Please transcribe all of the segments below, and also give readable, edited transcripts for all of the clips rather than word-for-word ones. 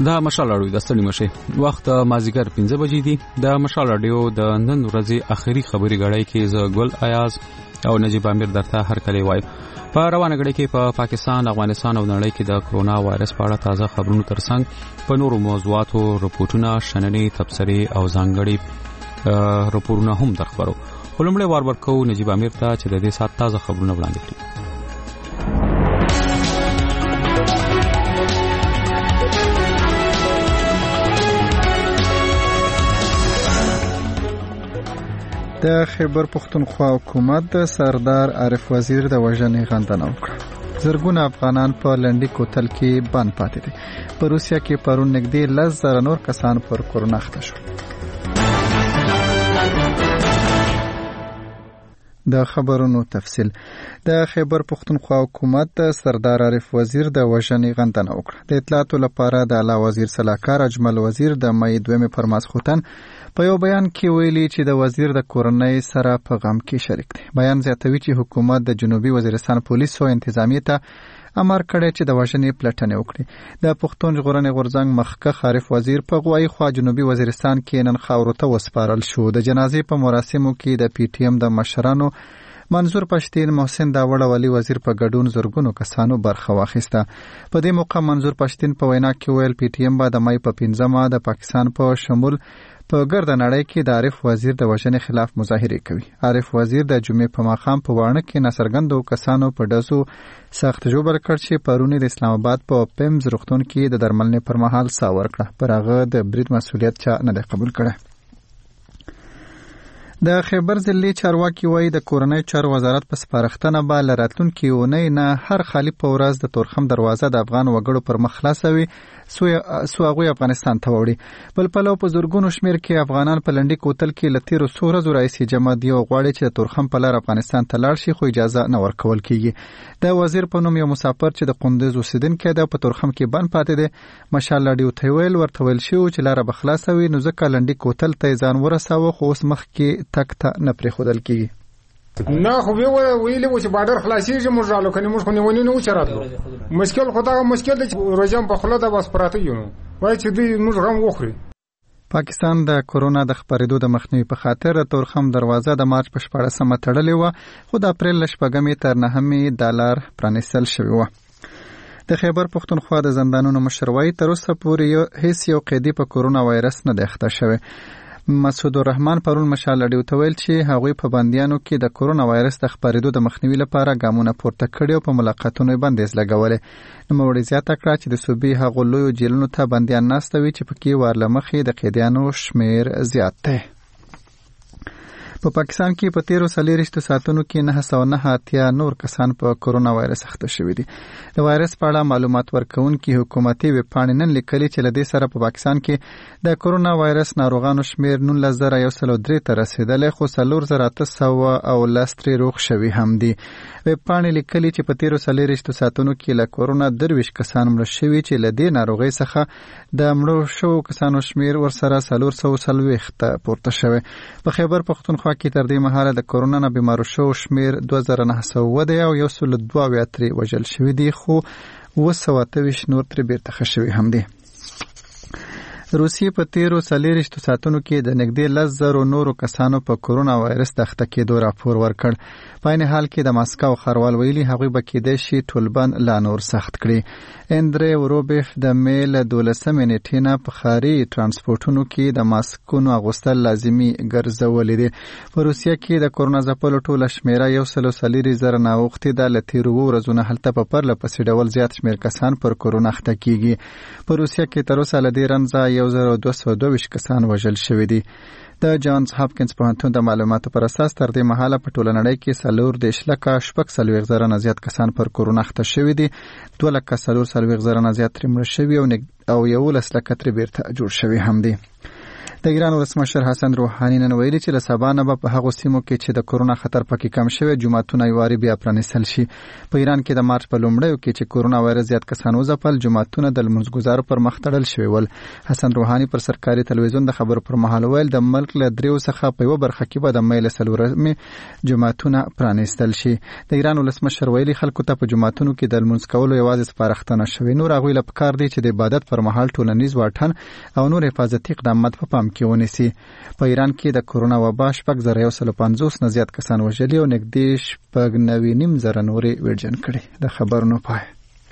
دا مشال راډیو د ستړي مشه وخت مازیګر 15 بجې دي. د مشال راډیو د نن ورځې اخیری خبري غړای کې ز ګل ایاز او نجیب امیر درته هر کله وای. په روانه غړي کې په پاکستان، افغانستان او نړۍ کې د کرونا وایرس په اړه تازه خبرونه ترڅنګ په نورو موضوعاتو رپورټونه، شننې، تبصرې او ځانګړي رپورټونه هم درخبرو. ولومړی وار ورکو نجیب امیر ته چې د دې سات تازه خبرونه وړاندې کړي. د خیبر پختونخوا حکومت د سردار عارف وزیر د وژنې غندنه وکړه. زرګونه افغانان په لنډي کوتل کې بند پاتې دي. په روسیا کې پرون نږدې 10,000 نور کسان پر کورونا اخته شول. د خبرونو تفصیل. د خیبر پختونخوا حکومت د سردار عارف وزیر د وژنې غندنه وکړه. د اطلاعاتو لپاره د اعلی وزیر سلاکار اجمل وزیر د مې 2 پر ماسخوتن په یو بیان کې ویلي چې د وزیر د کورنۍ سره په غم کې شریک دی. بیان زیاتوي چې حکومت د جنوبي وزیرستان پولیسو انتظامیه ته امر کړی چې د وژنې پلټنې وکړي. د پښتون ژغورنې غورځنګ مخکښ عارف وزیر په غوایي خوا جنوبي وزیرستان کې نن خاورو ته وسپارل شو. د جنازې په مراسمو کې د پی ټی ایم د مشرانو منظور پښتين، محسن داوړ او علي وزیر په ګډون زرګونو کسانو برخه واخیسته. په دې موقع منظور پښتين په وینا کې ویل پی ټی ایم به د مې په 15 د پاکستان په شمول په ګرد نړۍ کې د عارف وزیر د وژنې خلاف مظاهره کوي. عارف وزیر د جمعې په ماښام په وانه کې ناڅرګندو کسانو په ډزو سخت جوړ کړ چې پرونی د اسلام آباد په پیمز روغتون کې د درملنې پر مهال سا ورکړه. پر هغه د برید مسؤلیت چا نه قبول کړه. د خیبر ضلعي چارواکي وایي د کورنۍ چارو وزارت په سپارښتنه به له راتلونکي اونۍ نه هر خالي په ورځ د تورخم دروازه د افغان وګړو پر مخ خلاصوي سو هغوی افغانستان ته وړي. بل پلو په زرګونو شمیر کې افغانان په لنډي کوتل کې له تیرو څو ورځو راهیسې جمع دي او غواړي چې د تورخم په لار افغانستان ته لاړ شي، خو اجازه نه ورکول کیږي. د وزیر په نوم یو مسافر چې د قندوز اوسیدونکی دی په تورخم کې بند پاتې دی. مشال راډیو ته ویل ورته ویل شو چې لار به خلاصوي، نو ځکه لنډي کوتل ته ځان ورساوه، خو اوس مخ کې تک ته نه پرېښودل کیږي. نه خو ویلې و چې بارډر خلاصېږي، موږ رالو کني موږ خو نیونې نه وچراتلو. مشکل خو دا مشکل دی چې روزم په خله د بس پراته یو وای چې دوی موږ غم وخوري. پاکستان د کورونا د خپرېدو د مخنیوي په خاطر د تورخم دروازه د مارچ په 14مه تړلې و، خو د اپریل له 8مې تر 9مې د لار پرانیستل شوی و. د خیبر پختونخوا د زندانونو مشر وایي تر اوسه پورې هیڅ یو قیدي په کورونا وایرس نه دی اخته شوی. مسعود الرحمن پرون مشال راډیو ته ویل چې هغوی په بندیانو کې د کورونا وایرس د خپرېدو د مخنیوي لپاره ګامونه پورته کړي او په ملاقاتونو بندیز لګولې. نوموړي زیاته کړه چې د صوبې هغو لویو جیلونو ته بندیان ناستوي چې پکې ورله مخې د قیدیانو شمیر زیات دی. په پاکستان کې په 13 ساعتونو کې 989 نور کسان په کورونا وایرس اخته شوي دي. د وایرس په اړه معلومات ورکوونکي حکومتي ویب پاڼې نن لیکلي چې له دې سره په پاکستان کې د کورونا وایرس ناروغانو شمیر 19,103 ته رسیدلی، خو 4,810 روغ شوي هم دي. ویب پاڼې لیکلي چې په 13 ساعتونو کې له کورونا 23 کسان مړه شوي چې له دې ناروغۍ څخه د مړو شوو کسانو شمیر ورسره 440 پورته شوی. په خیبر پختونخوا کې تر دې مهاله د کورونا نه بیمارو شو شمیر 2900 دی او 102 وژل شوي دي، خو 228 نور ترې بیرته ښه شوي هم دي. روسیې په 13 ساعتونو کې د نږدې 10,000 نورو کسانو په کورونا وایرس د اخته کېدو راپور ورکړ. په عین حال کې د ماسکو ښاروال ویلي هغوی به کېدای شي طالبان لا نور سخت کړي. اندری وروبیف د میل 12 نیټې نه په ښاري ترانسپورټونو کې د ماسکونو اغوستل لازمي ګرځولي دي. په روسیه کې د کورونا ځپلو ټوله شمیره 140,000 نه اوښتې ده. له تېرو ورځو نه هلته په پرله پسې ډول زیات شمیر کسان پر کورونا اخته کېږي. په روسیه کې تر اوسه له دې رنځه 1,222 کسان وژل شوي دي. د جانز هاپکینز پوهنتون د معلوماتو پر اساس تر دې مهاله په ټوله نړۍ کې 4,40,000 نه زیات کسان پر کورونا اخته شوي دي. 2,40,000 نه زیات مړه شوي او 11 لکه ترې بیرته جوړ شوي هم دي. د ایران ولسمشر حسن روحاني نن ویلي چې له سبا نه به په هغو سیمو کې چې د کورونا خطر پکې کم شوی جمعتونه یواري بیا پرانیستل شي. په ایران کې د مارچ په لومړیو کې چې کورونا وایرس زیات کسان وځپل جمعتونه د لمونځګزارو پر مخ تړل شوي ول. حسن روحاني پر سرکاري تلویزیون د خبرو پر مهال ویل د ملک له دریو څخه په یوه برخه کې به د مې له څلورمې جمعتونه پرانیستل شي. د ایران ولسمشر ویلي خلکو ته په جمعتونو کې د لمونځ کولو یوازې سپارښتنه شوې. نور هغوی له پکار دی چې د عبادت پر مهال ټولنیز واټن او نور حفاظتي اقدامات په پام کې ونیسي. په ایران کې د کورونا وبا 6,150 نه زیات کسان وژلي او نږدې 9.5 نورې ویرجن کړي. د خبرونو پای.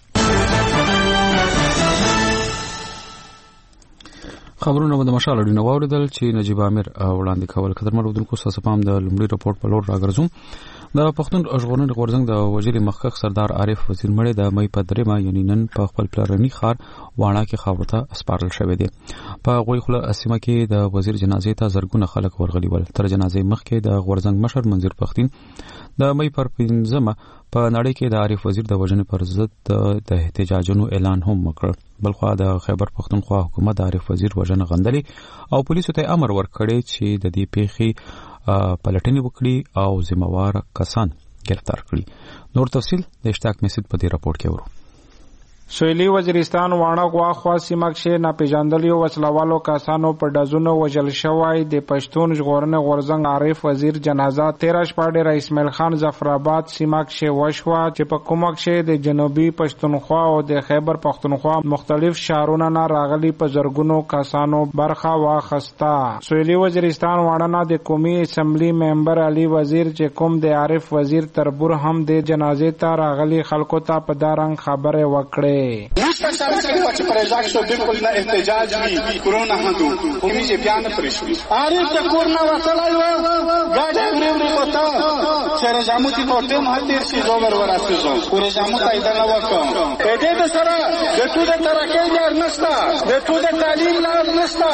خبرونه د مشال اړینه واوریدل چې نجیب امیر وړاندې کول. قدرمن اردوونکو تاسو پام د لومړي رپورټ په لور راګرځوم. د پښتون ژغورنې غورځنګ د وزیر مخکښ سردار عارف وزیر مړی د مې په 3 یعنی نن په خپل پلرني ښار واڼه کې خاورو ته سپارل شوی دی. په غوي خله اسمه کې د وزیر جنازې ته زرګونه خلک ورغلي ول. تر جنازې مخکې د غورځنګ مشر منظور پښتين د مې پر 15 په نړۍ کې د عارف وزیر د وژنې پر ضد د احتجاجونو اعلان هم وکړ. بلخوا د خیبر پختونخوا حکومت د عارف وزیر وژنه غندلې او پولیسو ته امر ورکړی چې د دې پیښې پلټنې وکړي او ذمہوار کسان گرفتار کړي. نور تفصیل د اشتاق میسید په دې راپورټ کې ورو. سویلی وزیرستان واڼه غواخوا سیمه کې ناپېژندلو وسلوالو کسانو په ډزونو وژل شوی. د پښتون ژغورنې غورځنګ عارف وزیر جنازه 13 شپه د اسماعیل خان ظفرآباد سیمه کې وشوه چې په کومه کې د جنوبي پښتونخوا او د خیبر پښتونخوا مختلف شهرونو نه راغلي په زرګونو کسانو برخه واخسته. سویلی وزیرستان واڼه نه د قومي اسمبلی ممبر علي وزیر چې کوم د عارف وزیر تربور هم د جنازې ته راغلي خلکو ته په دارنګ خبره وکړه. موږ په سره کې چې پرېځاک شو بالکل نه احتجاج وی کورونا هندو کومي چې بیان پرې شو عارف د کورونا وکړای و ګاډه ورې کوتا چې رجاموتی کوته مهتیر شي زوبر وراسي زو رجاموت ایدا نه وکړو په دې سره د ټول ترکه لار نشتا د ټول تعلیم لار نشتا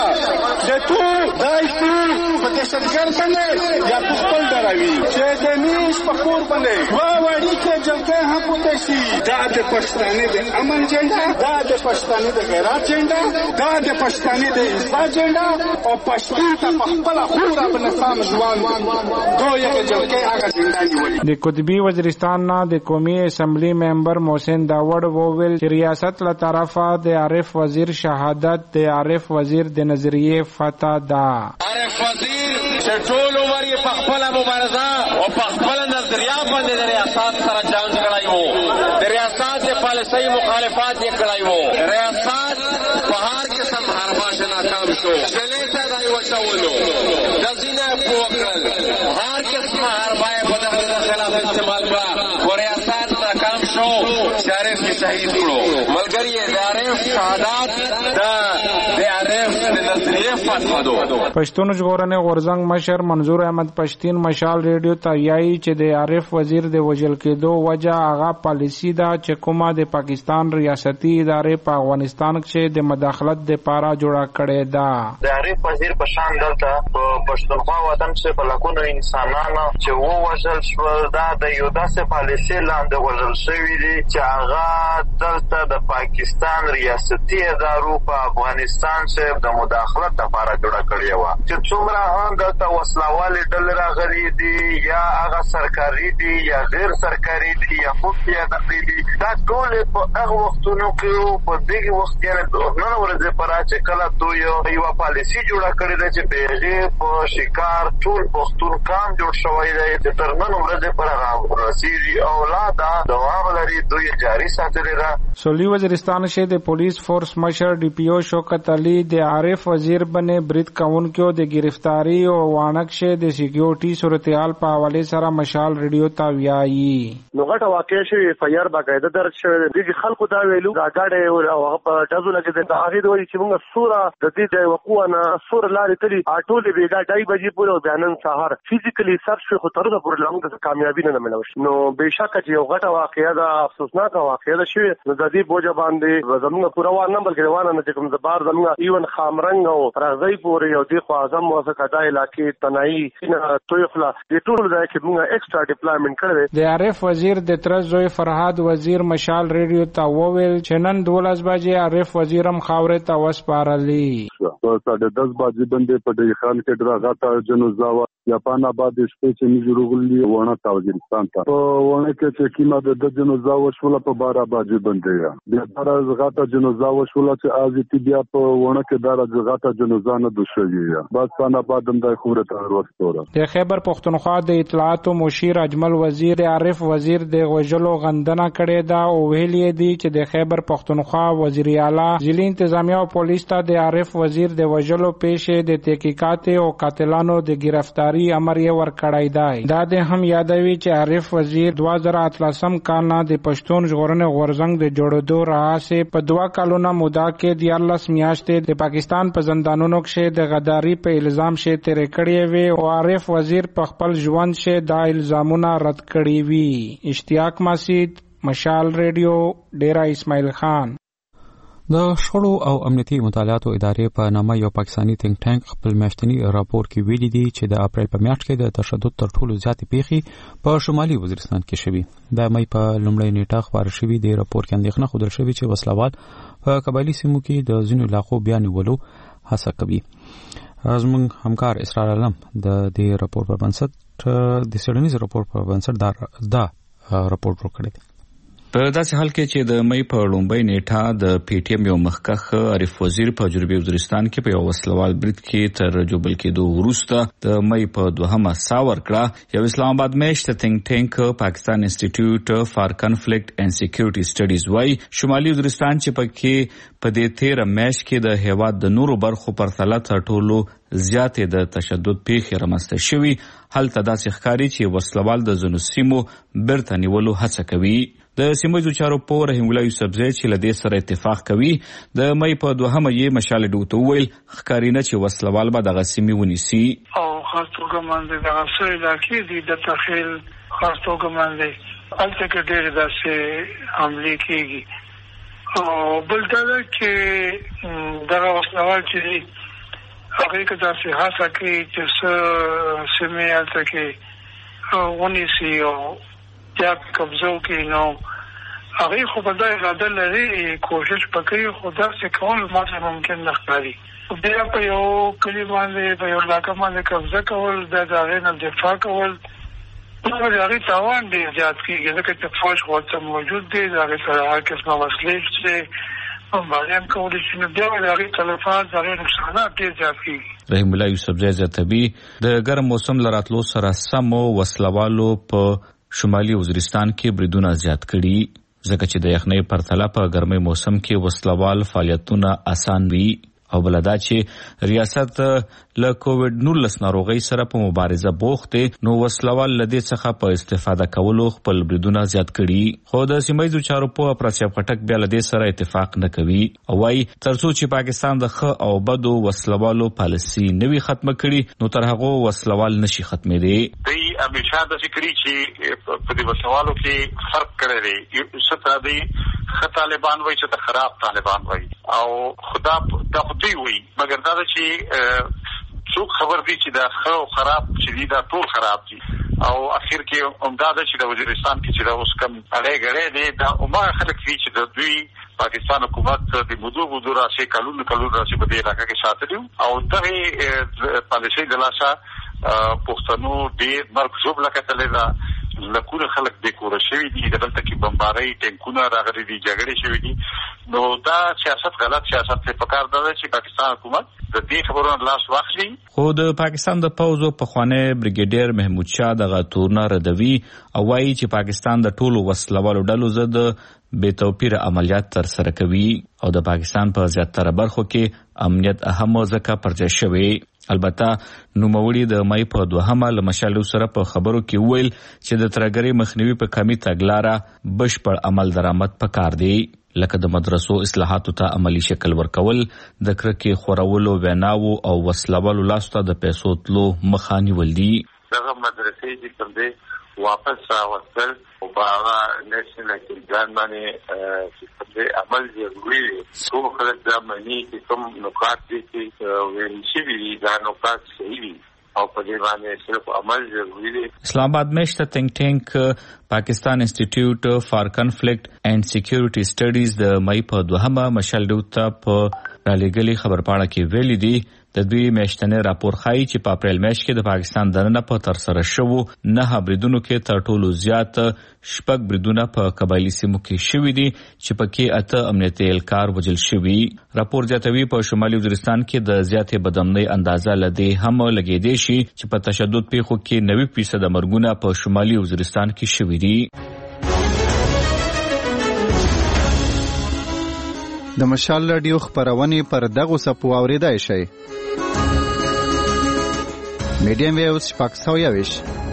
د ټول دایته په دشتګر باندې یا خپل دراوي چې د میش په کور باندې وا وړي کې جګه هم پوتې شي دا د پښتنې د امن جنډا دا د پښتنې د غیرت جنډا دا د پښتنې د انصاف جنډا او پښتون ته خپل خورا بنسام ځوان دوی کې جوړه هغه جنډا نیولې. د قطبی وزیرستان نه د قومي اسمبلی ممبر محسن داوړ وویل چې ریاست له طرفه د عارف وزیر شهادت د عارف وزیر د نظریه فتح ده. عارف وزیر چې ټول عمر یې په خپل مبارزه او په خپل نظریه باندې د ریاست سره جنگ کړی وو. د ریاست د پالیسۍ مخالفت یې کړی وو. ریاست په هر قسم حرباش ناکام شو. چلې ته دای وچولو د زینه په وکړل هر قسم حربای په دغه خلاف استعمال کړه او ریاست ناکام شو. شریف شهید کړو. ملګری د عارف شهادت د عارف د نظریه فتوا دو. پښتون ژغورنې غورځنګ مشر منظور احمد پښتين مشال ریډیو ته یایي چې د عارف وزیر د وژل کېدو وجه هغه پالیسی ده چې کومه د پاکستان ریاستي ادارې په افغانستان کې د مداخلت د پاره جوړه کړې ده. د عارف وزیر په شان دلته په پښتونخوا وطن کې په لکونو انسانانو چې وژل شول دا د یو داسې پالیسی لاندې وژل شوي دي چې هغه دلته د پاکستان ریاستي ادارو په افغانستان کې د مداخلت لپاره جوړه کړې وه چې څومره هم دلته وسلوالې ډلې راغلي دي یا هغه سرکاري دي یا غیر سرکاري دي یا خفیه دي دا ټول په هغه وختونو کې په دغه وخت کې نن ورځې پر چې کله دوی یو پالیسی جوړه کړې ده چې به په شکار ټول پښتون کام جوړ شوی دی چې تر نن ورځې پر هغه رسیدي اولاد دوام لري دوی جاری ساتلي را. سویلی وزیرستان کې د پولیس فورس مشر ډي پی او شوکت علي د عارف وزیر باندې برید کوونکو د گرفتاری او وانک شه د سکیورټي صورتحال په حواله سره مشال ریډیو ته ویایي. نو غټه واقع شوی فیر باقاعده درج شوی دی خلکو دا ویلو دا غاډه او هغه ټازو لګیدل دا هغه دوی چې موږ سوره د دې وقوعنا سور لارې تلی اټولې بیګا 2 بجې پورې بیانن سهار فزیکلی سرچ خو تر دا پورې لمغه کامیابی نه ملوش. نو بهشکه چې یو غټه واقعیا دا افسوسناک واقعیا ده شوی نو د دې بوجه باندې زموږ پورا وانه بلکې وانه نه کوم زبار زموږ ایون خامرنګ او راغزي پورې یو دی خو اعظم موافقه دای علاقې تنائی نه تویخلا د ټول ځای کې موږ ایکسترا ډیپلایمنټ کړو. د عارف وزیر د ترزوی فرهاد وزیر مشال ریډیو ته وویل چې نن 12 بجې عارف وزیرم خاورې ته وسپارلی. شو په 10 باجې باندې په دې خان کې دراغه جنوزاوا جاپان آباد شپې چې نجورغلي ونه تا وزیرستان ته ونه کې چې کیما د جنوزاوا شول په 12 باجې باندې یا د دراغه جنوزاوا شول چې ازي تی بیا په ونه کې دراغه جنوزانه د شوی یا پاکستان آباد هم د خبره وروسته د خیبر پختونخوا د اطلاعات او مشیر اجمل وزیر عارف وزیر د غوجلو غندنه کړې دا او ویلې دي چې د خیبر پختونخوا وزیر اعلی ضلع انتظامیه او پولیس ته د عارف وزیر د وجلو پیښې د تحقیقات او قاتلانو د گرفتاری امر یې ورکړی دی. دا د هم یادوي چې عارف وزیر 2013 کال نه د پښتون ژغورنې غورځنګ د جوړېدو راهیسې په 2 کلونو موده کې 14 میاشتې د پاکستان په زندانونو کې د غداري په الزام شې تیرې کړې وي او عارف وزیر په خپل ژوند کې دا الزامونه رد کړي وي. اشتیاق مسید، مشال ریډیو، ډیرا اسماعیل خان. د شخړو او امنیتي مطالعاتو ادارې په نامه یو پاکستانی تینک ټانک خپل میاشتني راپور کې ویلي دي چې د اپریل په میاشت کې د تشدد تر ټولو زیاتې پیښې په شمالي وزیرستان کې شوي. د مې په لومړۍ نیټه خبر شوی دی راپور کې اندېښنه خوده شوی چې وسلوال په قبایلی سیمو کې د ځینو علاقو بیا نیولو هڅه کوي. زموږ همکار اسرار علم د دې راپور په بنسټ د سیډنیز راپور په بنسټ دا راپور ورکړی دی. په داسې حال کې چې د مې په لومړۍ نیټه د پی ټی ایم یو مخکښ عارف وزیر په جنوبي وزیرستان کې په یو وسلوال برید کې تر جوبل کېدو وروسته د مې په 2مه سا ورکړه. یو اسلام آباد میشت تینک ټانک پاکستان انسټیټیوټ فار کنفلیکټ اینڈ سکیورټي سټډیز وايي شمالي وزیرستان چې پکې په دې 13 میاشت کې د هیواد د نورو برخو پرتله تر ټولو زیاتې د تشدد پیښې رامنځته شوي. هلته داسې ښکاري چې وسلوال د ځینو سیمو بیرته نیولو هڅه کوي. د سیمه‌ییزو چارو په رحیم الله یوسفزی چې له دې سره اتفاق کوي د مې په 2مه یې مشال ډوته ویل ښکاري نه چې وسلوال به دغه سیمې ونیسي او خاص توګه باندې دغه سوی علاقې دي د تخیل خاص توګه باندې الته کې ډېر داسې حملې کېږي او بل دا چې دغه وسلوال چې دي هغه کې داسې هڅه کوي چې سیمې الته کې ونیسي او یا قبضو کې نو هغه خو په دای اراده لري کوشش وکړي خو دا څه کول ماته ممکن نه ښکاري. بیا په یو کلی باندې په یو علاقه باندې قبضه کول د هغې نه دفاع کول نو هغه تاوان ډېر زیات کېږي ځکه چې فوج ورته موجود دی د هغې سره هر قسمه وسلې چې باندې هم کولی شي نو بیا د هغې تلفات د هغې نقصانات ډېر زیات کېږي. رحیم الله یوسفزی زیاتوي د ګرم موسم له راتلو سره سم وسلوالو په شمالي وزیرستان کې بریدونه زیات کړي ځکه چې د یخنۍ پرتله په ګرمۍ موسم کې وسلوال فعالیتونه آسان وي او بلدا چې ریاست له کووډ 19 ناروغۍ سره په مبارزه بوخت دی نو وسلوال لدې څخه په استفاده کولو خپل بریدونه زیات کړي خو د سیمه‌ییزو چارو په پرچاپ خټک بیا لدې سره اتفاق نه کوي او وايي ترڅو چې پاکستان د ښه او بدو وسلوالو پالیسي نوي ختمه کړي نو تر هغه وسلوال نشي ختمېدي. دی همیشه د فکری چې په دې وسلوالو کې فرق کړی دی څه دی ښه طالبان وایي چې د خراب طالبان وایي او خدا د خدای وایي مګر دا چې څوک خبر دي چې دا ښه او خراب چې دا ټول خراب دي او اخر کې عمداده چې د وزیرستان کې چې دا اوس کم اړې غړې دا عمر خلک دي چې د دوی پاکستان حکومت د مودو راشي کلون راشي په دې علاقې کې ساتلو او دغه پالیسي د لاسه پښتنو ډېر مرګ جوړ لکتلې دا لکونه خلک د کور شوی دي دلته کې بمبارۍ ټینکونه راغلي دي جګړې شوې دي نو دا سیاست غلط سیاست ته پکار دی چې پاکستان حکومت د دې خبرونو لاس واخلي. خو د پاکستان د پوځو پخوانی بریګیډیر محمود شاه دغه تورنه ردوي او وايي چې پاکستان د ټولو وسلوالو ډلو ضد بې توپیره عملیات ترسره کوي او د پاکستان په زیاتره برخو کې امنیت اهم ځکه پرځای شوی. البته نوموړي د مې په 2مه له مشالو سره په خبرو کې ویل چې د ترګری مخنیوي په کمی تګلاره بشپړ عمل درآمد پکار دی لکه د مدرسو اصلاحاتو ته عملی شکل ورکول د کرکې خورولو ویناو او وسلوالو لاسته د پیسو تلو مخاني ولدي. دغه مدرسې چې کوم دي واپس راوستل او باغ نېشنل اکټیویټي باندې چې عمل ضروري دی. څو خلک دا معنی چې کوم نقاط دي چې ویل شي دا نقاط صحیح دي او په دې باندې صرف عمل ضروري دی. اسلام آباد में think tank Pakistan institute for conflict and security studies د مئی په 2 مشال ډوتا په رالېګلي خبرپاڼه کې ویلي دي د دوی میاشتنې راپور ښایي چې په اپریل میاشت کې د پاکستان دننه په تر سره شوو 9 بریدونو کې تر ټولو زیات 6 بریدونه په قبایلی سیمو کې شوي دي چې پکې 8 امنیتي اهلکار وژل شوي. راپور زیاتوي په شمالي وزیرستان کې د زیاتې بدامنۍ اندازه لدی هم لګېدې شي چې په تشدد پیښو کې 90% مرګونه په شمالي وزیرستان کې شوي دي. د مشال رادیو خبرونه پر دغه سپو اوریدای شي. میډیم ویوز پاکستاویش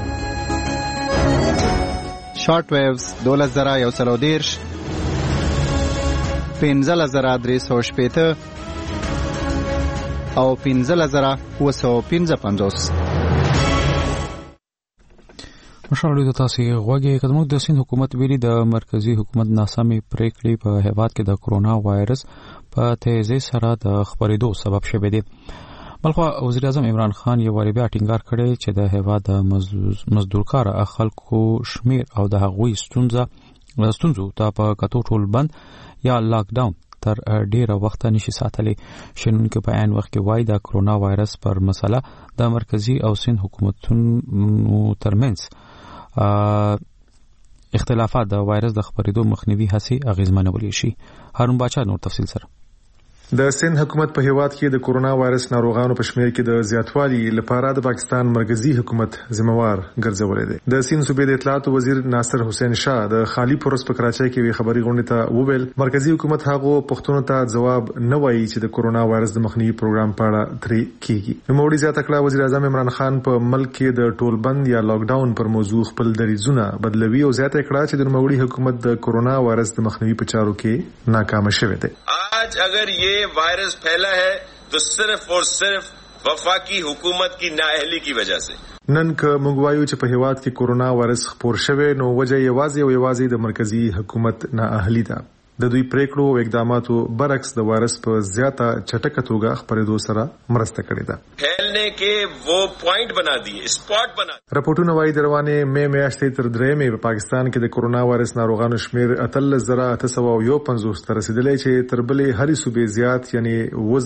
شارټ ویوز 2110 15350 او 15955. مشاورې د تاسو غوږی قدمو د سین حکومت ویلي د مرکزی حکومت ناسمې پریکړې په هیواد کې د کرونا وایرس په تیزی سره د خبرېدو سبب شوه دي. بلخو وزیر اعظم عمران خان یو واری بیا ټینګار کړی چې د هیواد د مزدورکار خلکو شمیر او د هغوی ستونزو ته په کتو ټول بند یا لاک ډاون تر ډیره وخت نشي ساتلی. شنونکو په عین وخت کې وایي د کرونا وایرس پر مسله د مرکزی او سین حکومتونو ترمنځ اختلافات د وایرس د خبرېدو مخنیوي هڅې اغیزمنولی شي. هارون باچا نور تفصیل سره. د سند حکومت په هیواد کې د کرونا وایرس ناروغانو په شمیر کې د زیاتوالي لپاره د پاکستان مرکزی حکومت ذمہوار ګرځولې ده. د سند صوبې د اطلاعات وزیر ناصر حسین شاه د خالی پروس په کراچۍ کې وی خبري غونډه ته وویل مرکزی حکومت هغه پښتون ته جواب نه وایي چې د کرونا وایرس د مخنیوي پروګرام په اړه ترې کیږي. نو موړي زیاته کړه وزیر اعظم عمران خان په ملک کې د ټول بند یا لاک ډاون پر موضوع خپل دریځونه بدلوي او زیاته کړه چې د موړي حکومت د کرونا وایرس د مخنیوي په چارو کې ناکام شوه ده. आज अगर ये वायरस फैला है तो सिर्फ और सिर्फ वफाकी हुकूमत की नाअहली की वजह से. نن که موږ وایو چې په هیواد کې کرونا وایرس خپور شوه نو وجه یوازې د مرکزی حکومت نااهلی ده. د دوی پریکړو او اقداماتو برعکس د وایرس په زیاته چټکه توګه خپرېدو سره مرسته کړې ده. پھیلنے کې وہ پوائنٹ بنا دیے سپاٹ بنا. راپورټونه وايي د روانې مې میاشتې تر 3 مې په پاکستان کې د کرونا وایرس ناروغانو شمیر 13,850 ته رسیدلی چې تر بلې هرې صوبې زیات یعنی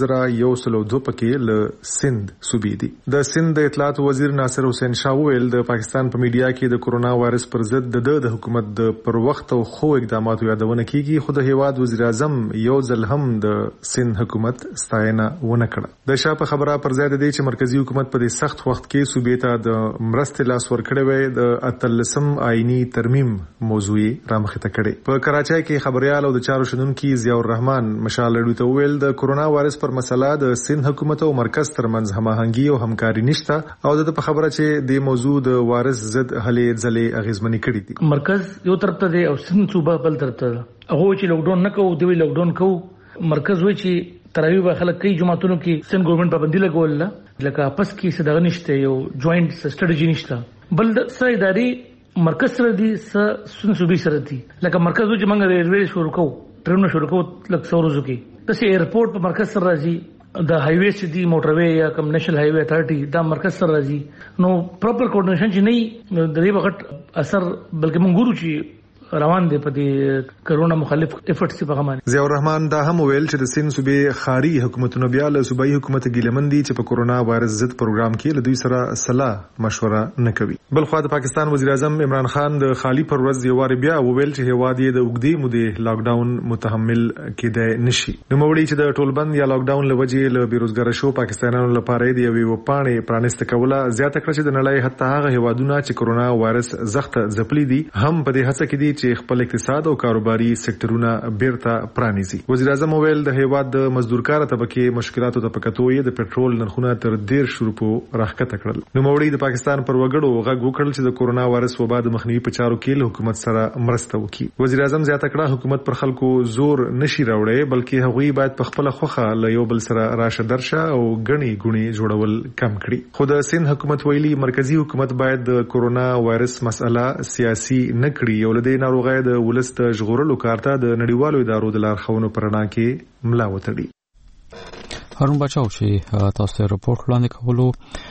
1,102 پکې له سند صوبې دي. د سند د اطلاعات وزیر ناصر حسین شاه ویل د پاکستان په میډیا کې د کرونا وایرس پر ضد د حکومت د پر وخت او خو اقداماتو یادونه کیږي. خو د هیواد وزیر اعظم یو ځل هم د سند حکومت ستاینه ونه کړه. د شاه په خبره پر ځای د دې چې مرکزی حکومت په دې سخت وخت کې صوبې ته د مرستې لاس ورکړی وي د 13 آئینی ترمیم موضوع رامخته کړي. په کراچۍ کې خبريال او د چارو شنونکي ضیاء الرحمن مشال لړو ته ویل د کرونا وایرس پر مسله د سند حکومت او مرکز ترمنځ هماهنګي او همکاري نشته او د په خبره چې د موضوع د وایرس ضد هلې ځلې اغیزمنې کړي دي. مرکز یو طرف ته دی او سند صوبه بل طرف ته هغه چې لاک ډاون نه کوو دوی لاک ډاون کوو. مرکز وایي چې تراویح به خلک کوي جماعتونو کې سند ګورنمنت پابندي لګول لکه پس کې صدغه نشته یو جوائنٹ سټریټجی نشته. بل سره اداري مرکز سره دي سند صوبې سره دي. لکه مرکز وایي چې موږ ریلوے شروع کوو ټرینونه شروع کوو لکه څورزو کې تاسو ایرپورټ په مرکز سره راځي د هایوي سټي موټروي یا کوم نېشنل هایوي اتھارټي دا مرکز سره راځي نو پراپر کوارډینیشن چې نه د دې وخت اثر بلکې موږ ګورو چې روان دي په دې کرونا مخالف افورټس په غمان. ضیاء الرحمن دا هم ویل چې د سند صوبې خاري حکومتونو بیا له صوبایي حکومت ګیلمندي چې په کرونا وایرس ضد پروګرام کې له دوی سره صلاح مشوره نه کوي. بل خو د پاکستان وزیر اعظم عمران خان د خالی پر ورځ یو وار بیا ویل چې هیواد یې د وګړي مودې لاک ډاون متحمل کېدای نشي. نو موړي چې د ټولبند یا لاک ډاون لوجې له بیروزګار شو پاکستانیانو لپاره دی یو پانې پرانست کوله زیاته کړ چې د نړۍ حتی هغه هیوادونه چې کرونا وایرس زخت ځپلي دي هم په دې هڅه کې دي چې خپل اقتصاد او کاروباري سکتورونه بیرته پرانیزي. وزیر اعظم ویل د هیواد د مزدورکار طبقه مشکلاتو ته پکتوې د پټرول نرخونه تر 1.5 روپو راښکته کړل. نو موړي د پاکستان پر وګړو غږ وکړل چې د کرونا وایرس وبا د مخنیوي په چارو کې له حکومت سره مرسته وکړي. وزیر اعظم زیاته کړه حکومت پر خلکو زور نشي راوړي بلکې هغوی باید په خپل خوخه له یو بل سره راشه درشه او غني غوني جوړول کم کړي. خو د سند حکومت ویلي مرکزی حکومت باید د کرونا وایرس مسله سیاسي نه کړي او له دې ناروغۍ د ولست ژغورلو کارته د نړیوالو ادارو د لارښوونو پر وړاندې کې ملا وتړي. هارون بچاو چې تاسو ته راپورټ وړاندې کولو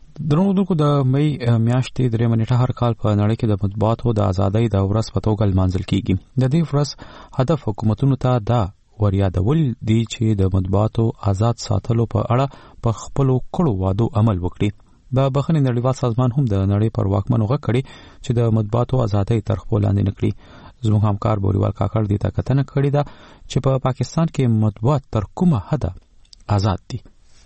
درنو د مې میاشتې 3 نیټه هر کال په نړۍ کې د مطبوعاتو د ازادۍ د ورځ په توګه لمانځل کیږي. د دې ورځ هدف حکومتونو ته دا وریادول دي چې د مطبوعاتو آزاد ساتلو په اړه په خپل کړو وعدو عمل وکړي. د بخښنې نړیوال سازمان هم د نړۍ پر واکمنو غږ کړي چې د مطبوعاتو ازادۍ تر خپل لاندې نه کړي. زموږ همکار بوریوال کاکړ دې ته کتنه کړې ده چې په پاکستان کې مطبوعات تر کومه حده آزاد دي.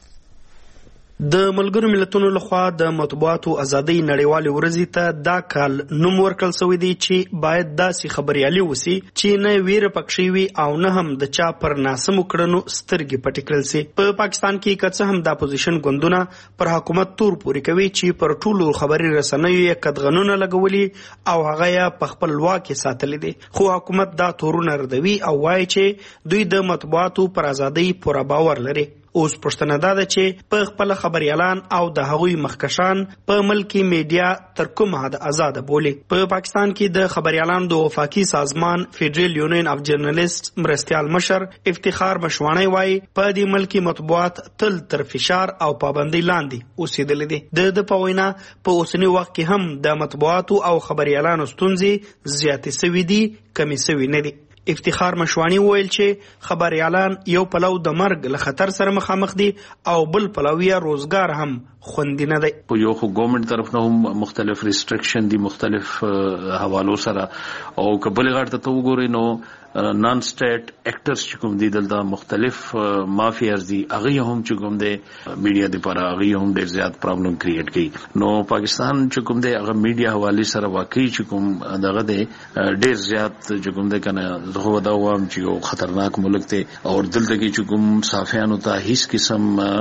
د ملګرو ملتونو لخوا د مطبوعاتو ازادۍ نړیوالې ورځې ته دا کال نوم ورکړل شوی دی چې باید داسې خبريالي وسی چې نه ویره پکښې وي او نه هم د چا پر ناسمو کړنو سترګې پټې کړل شي. په پاکستان کې که څه هم د اپوزیشن ګوندونه پر حکومت تور پورې کوي چې پر ټولو خبري رسنیو یې قدغنونه لګولي او هغه یې په خپل واک ساتلي دي، خو حکومت دا تورونه ردوي او وایي چې دوی د مطبوعاتو پر ازادۍ پوره باور لري. اوس پښتنه دا ده چې په خپل خبريالان او د هغوی مخکشان په ملکی میډیا تر کومه حد آزاد بولي. په پاکستان کې د خبريالانو د وفاقي سازمان فیډرل یونین اف جرنالیست مرستيال مشر افتخار مشوانی وایي په دې ملکی مطبوعات تل تر فشار او پابندۍ لاندې اوسېدلې دي. د پوینا په اوسنی وخت کې هم د مطبوعاتو او خبريالانو ستونزې زیاتې سوي دي، کمې سوي نه دي. افتخار مشوانی ویل چې خبريالان یو پلو د مرګ له خطر سره مخامخ دي او بل پلویه روزګار هم خوندي نه دی. په یو خو ګورنمنت طرف نه هم مختلف ریستریکشن دي مختلف حوالو سره او کبل غړ ته وګورئ نو نان سټیټ اکټرز چې کوم دي دلته مختلف مافیاز دي هغه هم چې کوم دي میډیا د لپاره هغه هم ډېر زیات پرابلم کریټ کوي. نو پاکستان چې کوم دي هغه میډیا حواله سره واقعي چې کوم دغه دي ډېر زیات چې کوم دي کنه زه دا وایم چې یو خطرناک ملک دی او دلته کې چې کوم صحافیانو ته هیڅ قسم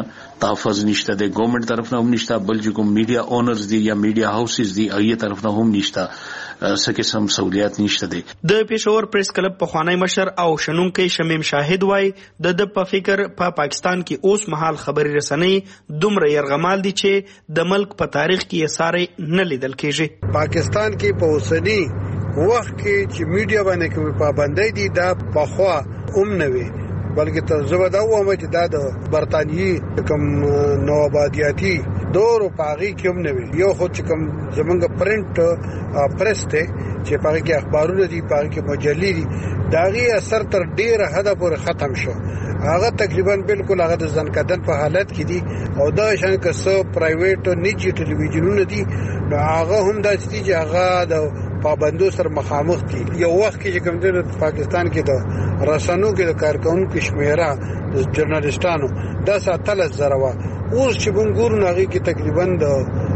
تحفظ نشته دی، ګورنمنت طرف نه هم نشته، بل چې کوم میډیا اونرز دي یا میډیا هاوسز دي هغه طرف نه هم نشته، څه قسم سہولیات نشته دي. د پېښور پریس کلب پخوانی مشر او شنونکي شمیم شاهد وای د په فکر په پاکستان کې اوس مهال خبري رسنۍ دومره يرغمال دي چې د ملک په تاریخ کې یې ساري نه لیدل کېږي. پاکستان کې په اوسنی وخت کې چې میډیا باندې کوم پابندۍ دي دا پخوا نه وي، بلکې تر زه دا وایم چې دا د برتانیي کوم نوآبادیاتي دور او پاغي کوم نه وي. یو خو چې کوم زمونږ پرنٹ پریس ته چې پاغي کې اخبارونه دي، پاغي کې مجلې دي، داغي اثر تر ډیره حد پورې ختم شو. هغه تقریبا بالکل هغه د ځنکدن په حالت کې دي او دا شان که څو پرایویټ او نجی ټلویزیونونه دي هغه هم د چې هغه د پابندو سره مخامخ دي. یو وخت کې کوم د پاکستان کې د رسنیو کې د کارکونکو شمیره د ژورنالیستانو دا 70,000 و، اوس چې ګورو هغه کې تقریبا د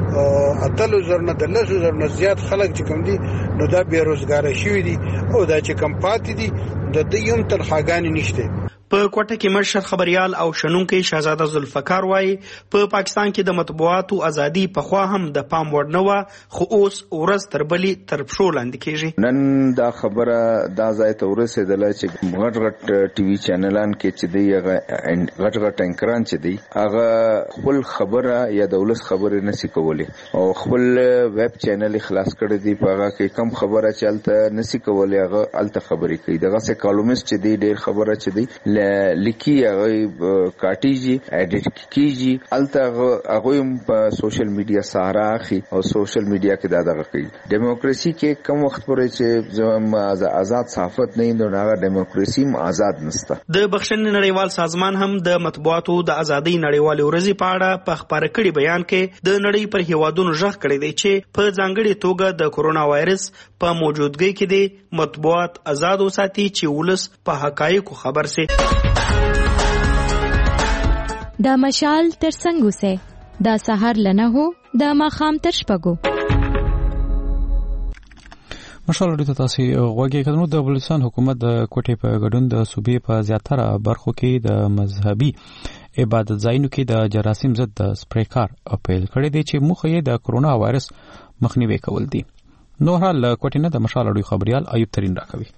80,000 نه زیات خلک چې کوم دي نو دا بیروزګار شوي دي او دا چې کم پاتې دي د دې هم تنخواګانې نشته. په کوټه کې مشر خبريال او شنونکي شهزاده ذوالفقار وایي په پاکستان کې د مطبوعاتو ازادي په خوا هم د پام وړ نه و، خو اوس ورځ تر بلې تر پښو لاندې کېږي. نن دا خبره دا ځای ته ورسېدله چې غټ ټي وي چینلان کې چې دی هغه غټ انکران چې دی هغه خپل خبره یا دولت خبره نشي کولی او خپل ویب چینل خلاص کړی دی، په هغه کې کم خبره چلته نشي کولی، هغه الته خبرې کوي. دغه څه کالومست چې دی ډېر خبره چې دی لیکي هغه کاټیږي اډیټ کیږي، الته هغه په سوشل میډیا سهارا اخی او سوشل میډیا کې دغه کوي. دیموکراسي کې کم وخت پورې چې آزاد صحافت نه نو هغه دیموکراسي آزاد نشته. د بخښنې نړیوال سازمان هم د مطبوعاتو د ازادۍ نړیوال ورځې په اړه په خبره کړي بیان کې د نړۍ پر هیوادونو ژغ کړی دی چې په ځانګړي توګه د کورونا وایرس په موجودګۍ کې د مطبوعات آزاد وساتي چې ولس په حقایقو خبر سي. دا مشال تر څنګه سه دا سحر لنه هو دا ماخام تر شپګو مشال لري تاسو غوږی کړنو. د بلوچستان حکومت د کوټې په ګډون د صوبې په زیاتره برخو کې د مذهبي عبادت ځایونو کې د جراثیم ضد د سپری کار اپیل کړی دی چې موخه یې د کورونا وایرس مخنیوي کول دي. نو حال کوټې نه د مشال لري خبريال ایوب ترين راکوي.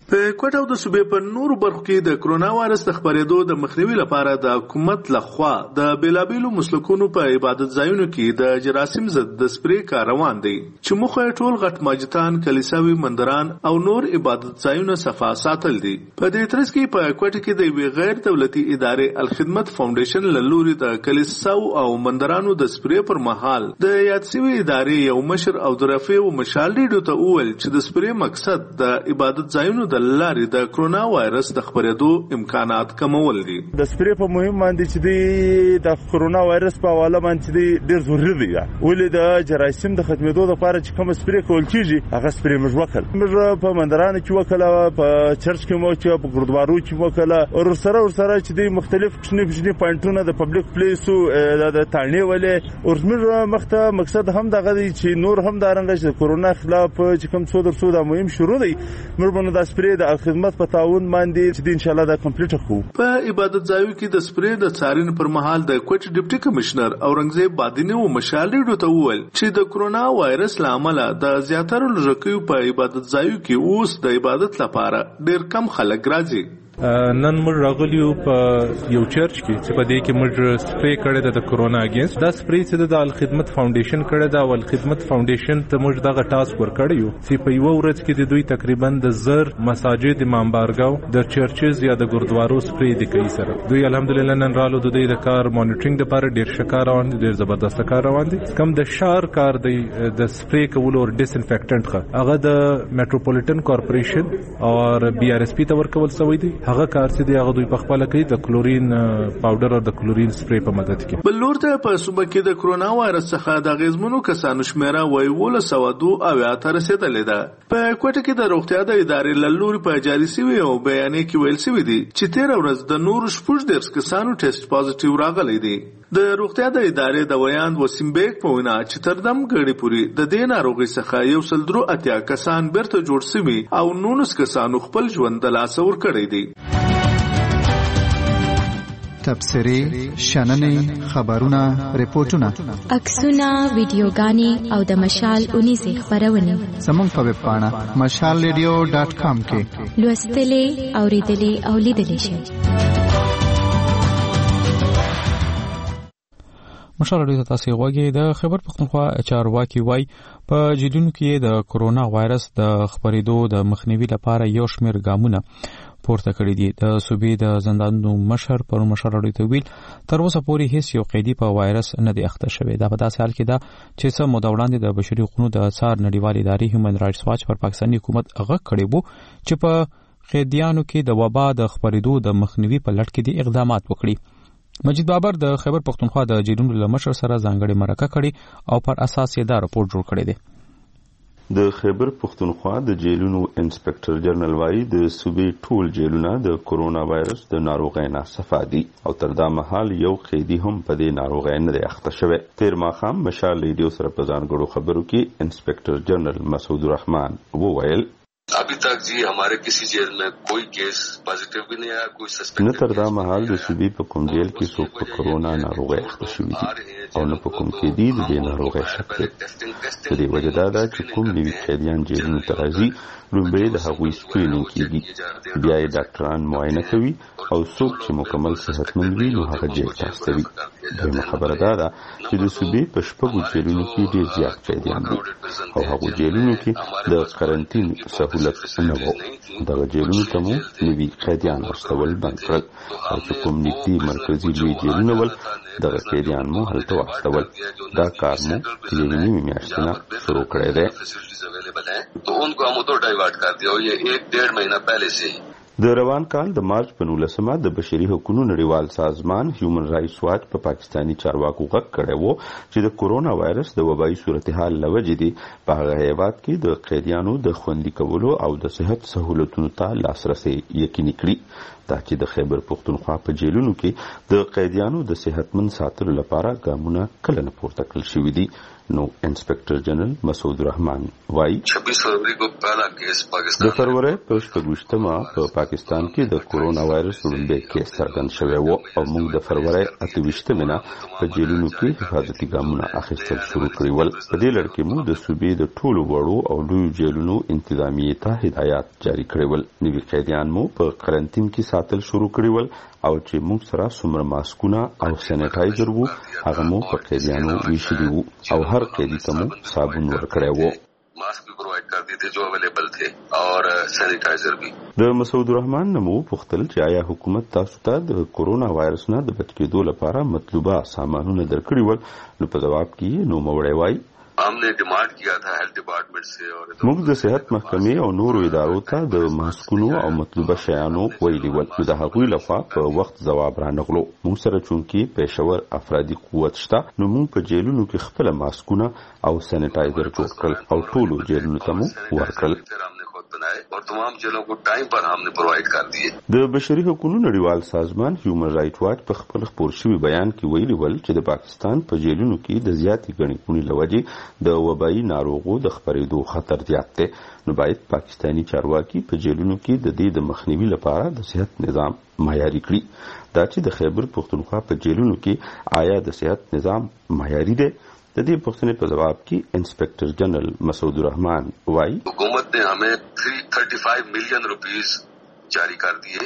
په کوټه او د صوبې په نورو برخو کې د کرونا وایرس د خپرېدو د مخنیوي لپاره د حکومت لخوا د بیلابیلو مسلکونو په عبادت ځایونو کې د جراثیم ضد د سپری کار روان دی چې موخه ټول غټ مسجدان، کلیساوي، مندران او نور عبادت ځایونه صفا ساتل دي. په دې ترڅ کې په کوټه کې د یوې غیر دولتي ادارې الخدمت فاونډیشن له لوري د کلیساو او مندرانو د سپری پر مهال د یاد شوی ادارې یو مشر او د رفیع مشال ډیډو ته وویل چې د سپری مقصد د عبادت ځایونو د لارې د کرونا وایرس د خپرېدو امکانات کمول دي. د سپری په مهم باندې چې د کرونا وایرس په حواله باندې ډېر ضروري دی ولې د جراثیم د ختمېدو لپاره چې کوم سپری کول کیږي هغه سپری موږ وکړ په مندرانو کې وکړه، په چرچ کې مو چې په ګردوارو کې وکړه او سره چې د مختلف کښنی پوینټونو د پبلک پلیسو د تاڼې ولې او موږ مخته مقصد هم دغه دی چې نور هم د رنګ د کرونا خلاف چې کوم څو درسو د مهم شروع دی موږ باندې د سپری د خدمت په تعاون باندې چې ان شاء الله دا کمپلیټ کوو. په عبادت ځایو کې د سپری د څارنې پر مهال د کوټ ډیپټي کمشنر اورنګزیب بادینی او مشال ډیډو ته وویل چې د کرونا وایرس لامل د زیاتره لږکیو په عبادت ځایو کې اوس د عبادت لپاره ډیر کم خلک راځي. نن موږ راغلیو په یو چرچ کې چې په دې کې موږ سپری کړی د کرونا اگینست دا سپری چې د الخدمت فاونډیشن کړی دا الخدمت فاونډیشن ته موږ دغه ټاسک ورکړیو چې په یو ورځ کې د دوی تقریبا د زر مساجد، امام بارګاو، د چرچز یا د ګردوارو سپری د کوي سره دوی الحمدلله نن رالو د دوی د کار مانیټرینګ لپاره ډیر ښه روان دي، ډیر زبردست کار روان دي. کم د شار کار دی د سپری کولو او ډیس انفیکټنټ هغه د میټروپولیټن کارپوریشن او بي آر اس پی ته ورکول شوی دی. هغه کار چې دی هغه دوی په خپل کې د کلورین پاوډر او د کلورین سپری په مدد کې. بل لور ته په صوبه کې د کرونا وایرس څخه د غیزمنو کسانو شمیره وایي 1202 ته رسیدلې ده. په کوټه کې د روغتیا د ادارې له لوري په جاري شوی او بیان کې ویل شوی دی چې 13 ورځ د نور شپږ درس کسانو ټیسټ پازیټیو راغلی دی. د روغتیا د ادارې د ویان وسیم بیگ په وینا چې تر دم غړي پوری د دې ناروغي څخه 183 کسان بیرته جوړ شوي او 19 کسانو خپل ژوند د لاسه ورکړی دی. تبصرې، شننې، خبرونه، ریپورتونه، عکسونه، ویډیوګانې او د مشال 19 خبرونه زموږ په ویب پاڼه mashalradio.com کې لوستلې، اوریدلې او لیدلې شئ. مشال راډیو تاسو غوږی د خبر پختونخوا چارواکي وای په جديونو کې د کرونا وایرس د خپرېدو د مخنیوي لپاره یو شمېر ګامونه پورته کړی دي. د صوبې د زندانونو مشر پر مشال راډیو ته ویل تر اوسه پورې هیڅ یو قیدی په وایرس نه دی اخته شوی. دا په داسې حال کې ده چې څه موده وړاندې د بشري حقوقو د څار نړیوال ادارې هیومن رائټس واچ پر پاکستاني حکومت غږ کړی وو چې په قیدیانو کې د وبا د خپرېدو د مخنیوي په لټ کې دي اقدامات وکړي. مجید بابر د خیبر پختونخوا د جیلونو له مشر سره ځانګړې مرکه کړې او پر اساس یې دا راپور جوړ کړی دی. د خیبر پختونخوا د جیلونو انسپکټر جنرال وایي د صوبې ټول جیلونه د کرونا وایرس د ناروغۍ نه صفا دي او تر دا مهال یو قیدي هم په دې ناروغۍ نه دی اخته شوی. تیر ماښام مشال ریډیو سره په ځانګړو خبرو کې انسپکټر جنرال مسعود الرحمن وویل अभी तक जी हमारे किसी जेल में कोई केस पॉजिटिव भी नहीं आया, कोई सस्पेक्ट نه تر دا مهال د صوبې په کوم جیل کې څوک په کرونا ناروغۍ اخته شوي دي او نه په کوم کې دي د دې ناروغۍ شک دی. په دې وجه دا ده چې کوم نوي قیدیان جیلونو ته راځي لومړی د هغوی سکرینینګ کیږي، بیا یې ډاکټران معاینه کوي او څوک چې مکمل صحتمند وي نو هغه جیل ته استوي. دویمه خبره دا ده چې د صوبې په شپږو جیلونو کې ډېر زیات قیدیان دي او هغو جیلونو کې د قرنطین سهولت نه و. دغه جیلونو ته مو نوي قیدیان واستول بند کړل او چې کوم نږدې مرکزي لوی جیلونه ول دغه قیدیان مو هلته واستول. دا کار مو یوې نیمې میاشتې نه شروع کړی دی. तो उनको हम तो डाइवर्ट कर दिया और ये 1-1.5 महीना पहले से ही. د روان کال د مارچ په 19 د بشري حقوقو نړیوال سازمان هیومن رائټس واچ په پاکستاني چارواکو غږ کړی و چې د کرونا وایرس د وبایي صورتحال له وجې دی په هغه هیواد کې د قیدیانو د خوندي کولو او د صحت سهولتونو ته لاسرسي یقیني کړي. دا چې د خیبر پختونخوا په جیلونو کې د قیدیانو د صحتمند ساتلو لپاره ګامونه کله نه پورته کړل شوي دي. نو انسپکټر جنرال مسعود الرحمن وايي 26 फरवरी को पहला केस पाकिस्तान د فروری په 28مه په پاکستان کې د کورونا وایرس لومړی کیس څرګند شوی و او موږ د فروری 28مه نه په جیلونو کې حفاظتي ګامونه اخیستل شروع کړي ول. په دې لړ کې موږ د صوبې د ټولو وړو او لویو جیلونو انتظامیې ته هدایات جاری کړي ول. نوي قیدیان مو په قرنټین کې ساتل شروع کړي ول او چې موږ سره څومره ماسکونه او سینیټایزر وو هغه مو په قیدیانو ویشلي وو او هر قیدي ته مو صابون ورکړی وو. मास्क भी प्रोवाइड कर दिए थे जो अवेलेबल थे और सैनिटाइजर भी. د مسعود الرحمن نمو پختل چې آیا حکومت تاسو ته د کورونا وایرس نه د بچ کېدو لپاره مطلوبه سامانونه درکړي ول؟ نو په جواب کې نو موړی وای हमने डिमांड किया था हेल्थ डिपार्टमेंट से और موږ د صحت محکمې او نورو ادارو ته د ماسکونو او مطلوبه شیانو ویلي ول. د هغوی لخوا په وخت جواب رانغلو. موږ سره چونکی پېښور افرادي قوت شته نو موږ په جیلونو کې خپل ماسکونه او سینیټایزر جوړ کړل او ټولو جیلونو ته مو ورکړل. और तमाम जेलों को टाइम पर हमने प्रोवाइड कर दिए. د بشري حقوقو نړیوال سازمان هیومن رائټ واچ په خپل خبر شوی بیان کې ویلي ول چې د پاکستان په جیلونو کې د زیاتې ګڼې ګوڼې لوجې د وبایي ناروغو د خپرېدو خطر زیات دی. نو باید پاکستانی چارواکي په جیلونو کې د دې د مخنیوي لپاره د صحت نظام معیاري کړي. دا چې د خیبر پختونخوا په جیلونو کې آیا د صحت نظام معیاري دی؟ د دې پوښتنې په جواب کې انسپکټر جنرال مسعود الرحمن وايي हुकूमत ने हमें 335 मिलियन रुपीस जारी कर दिए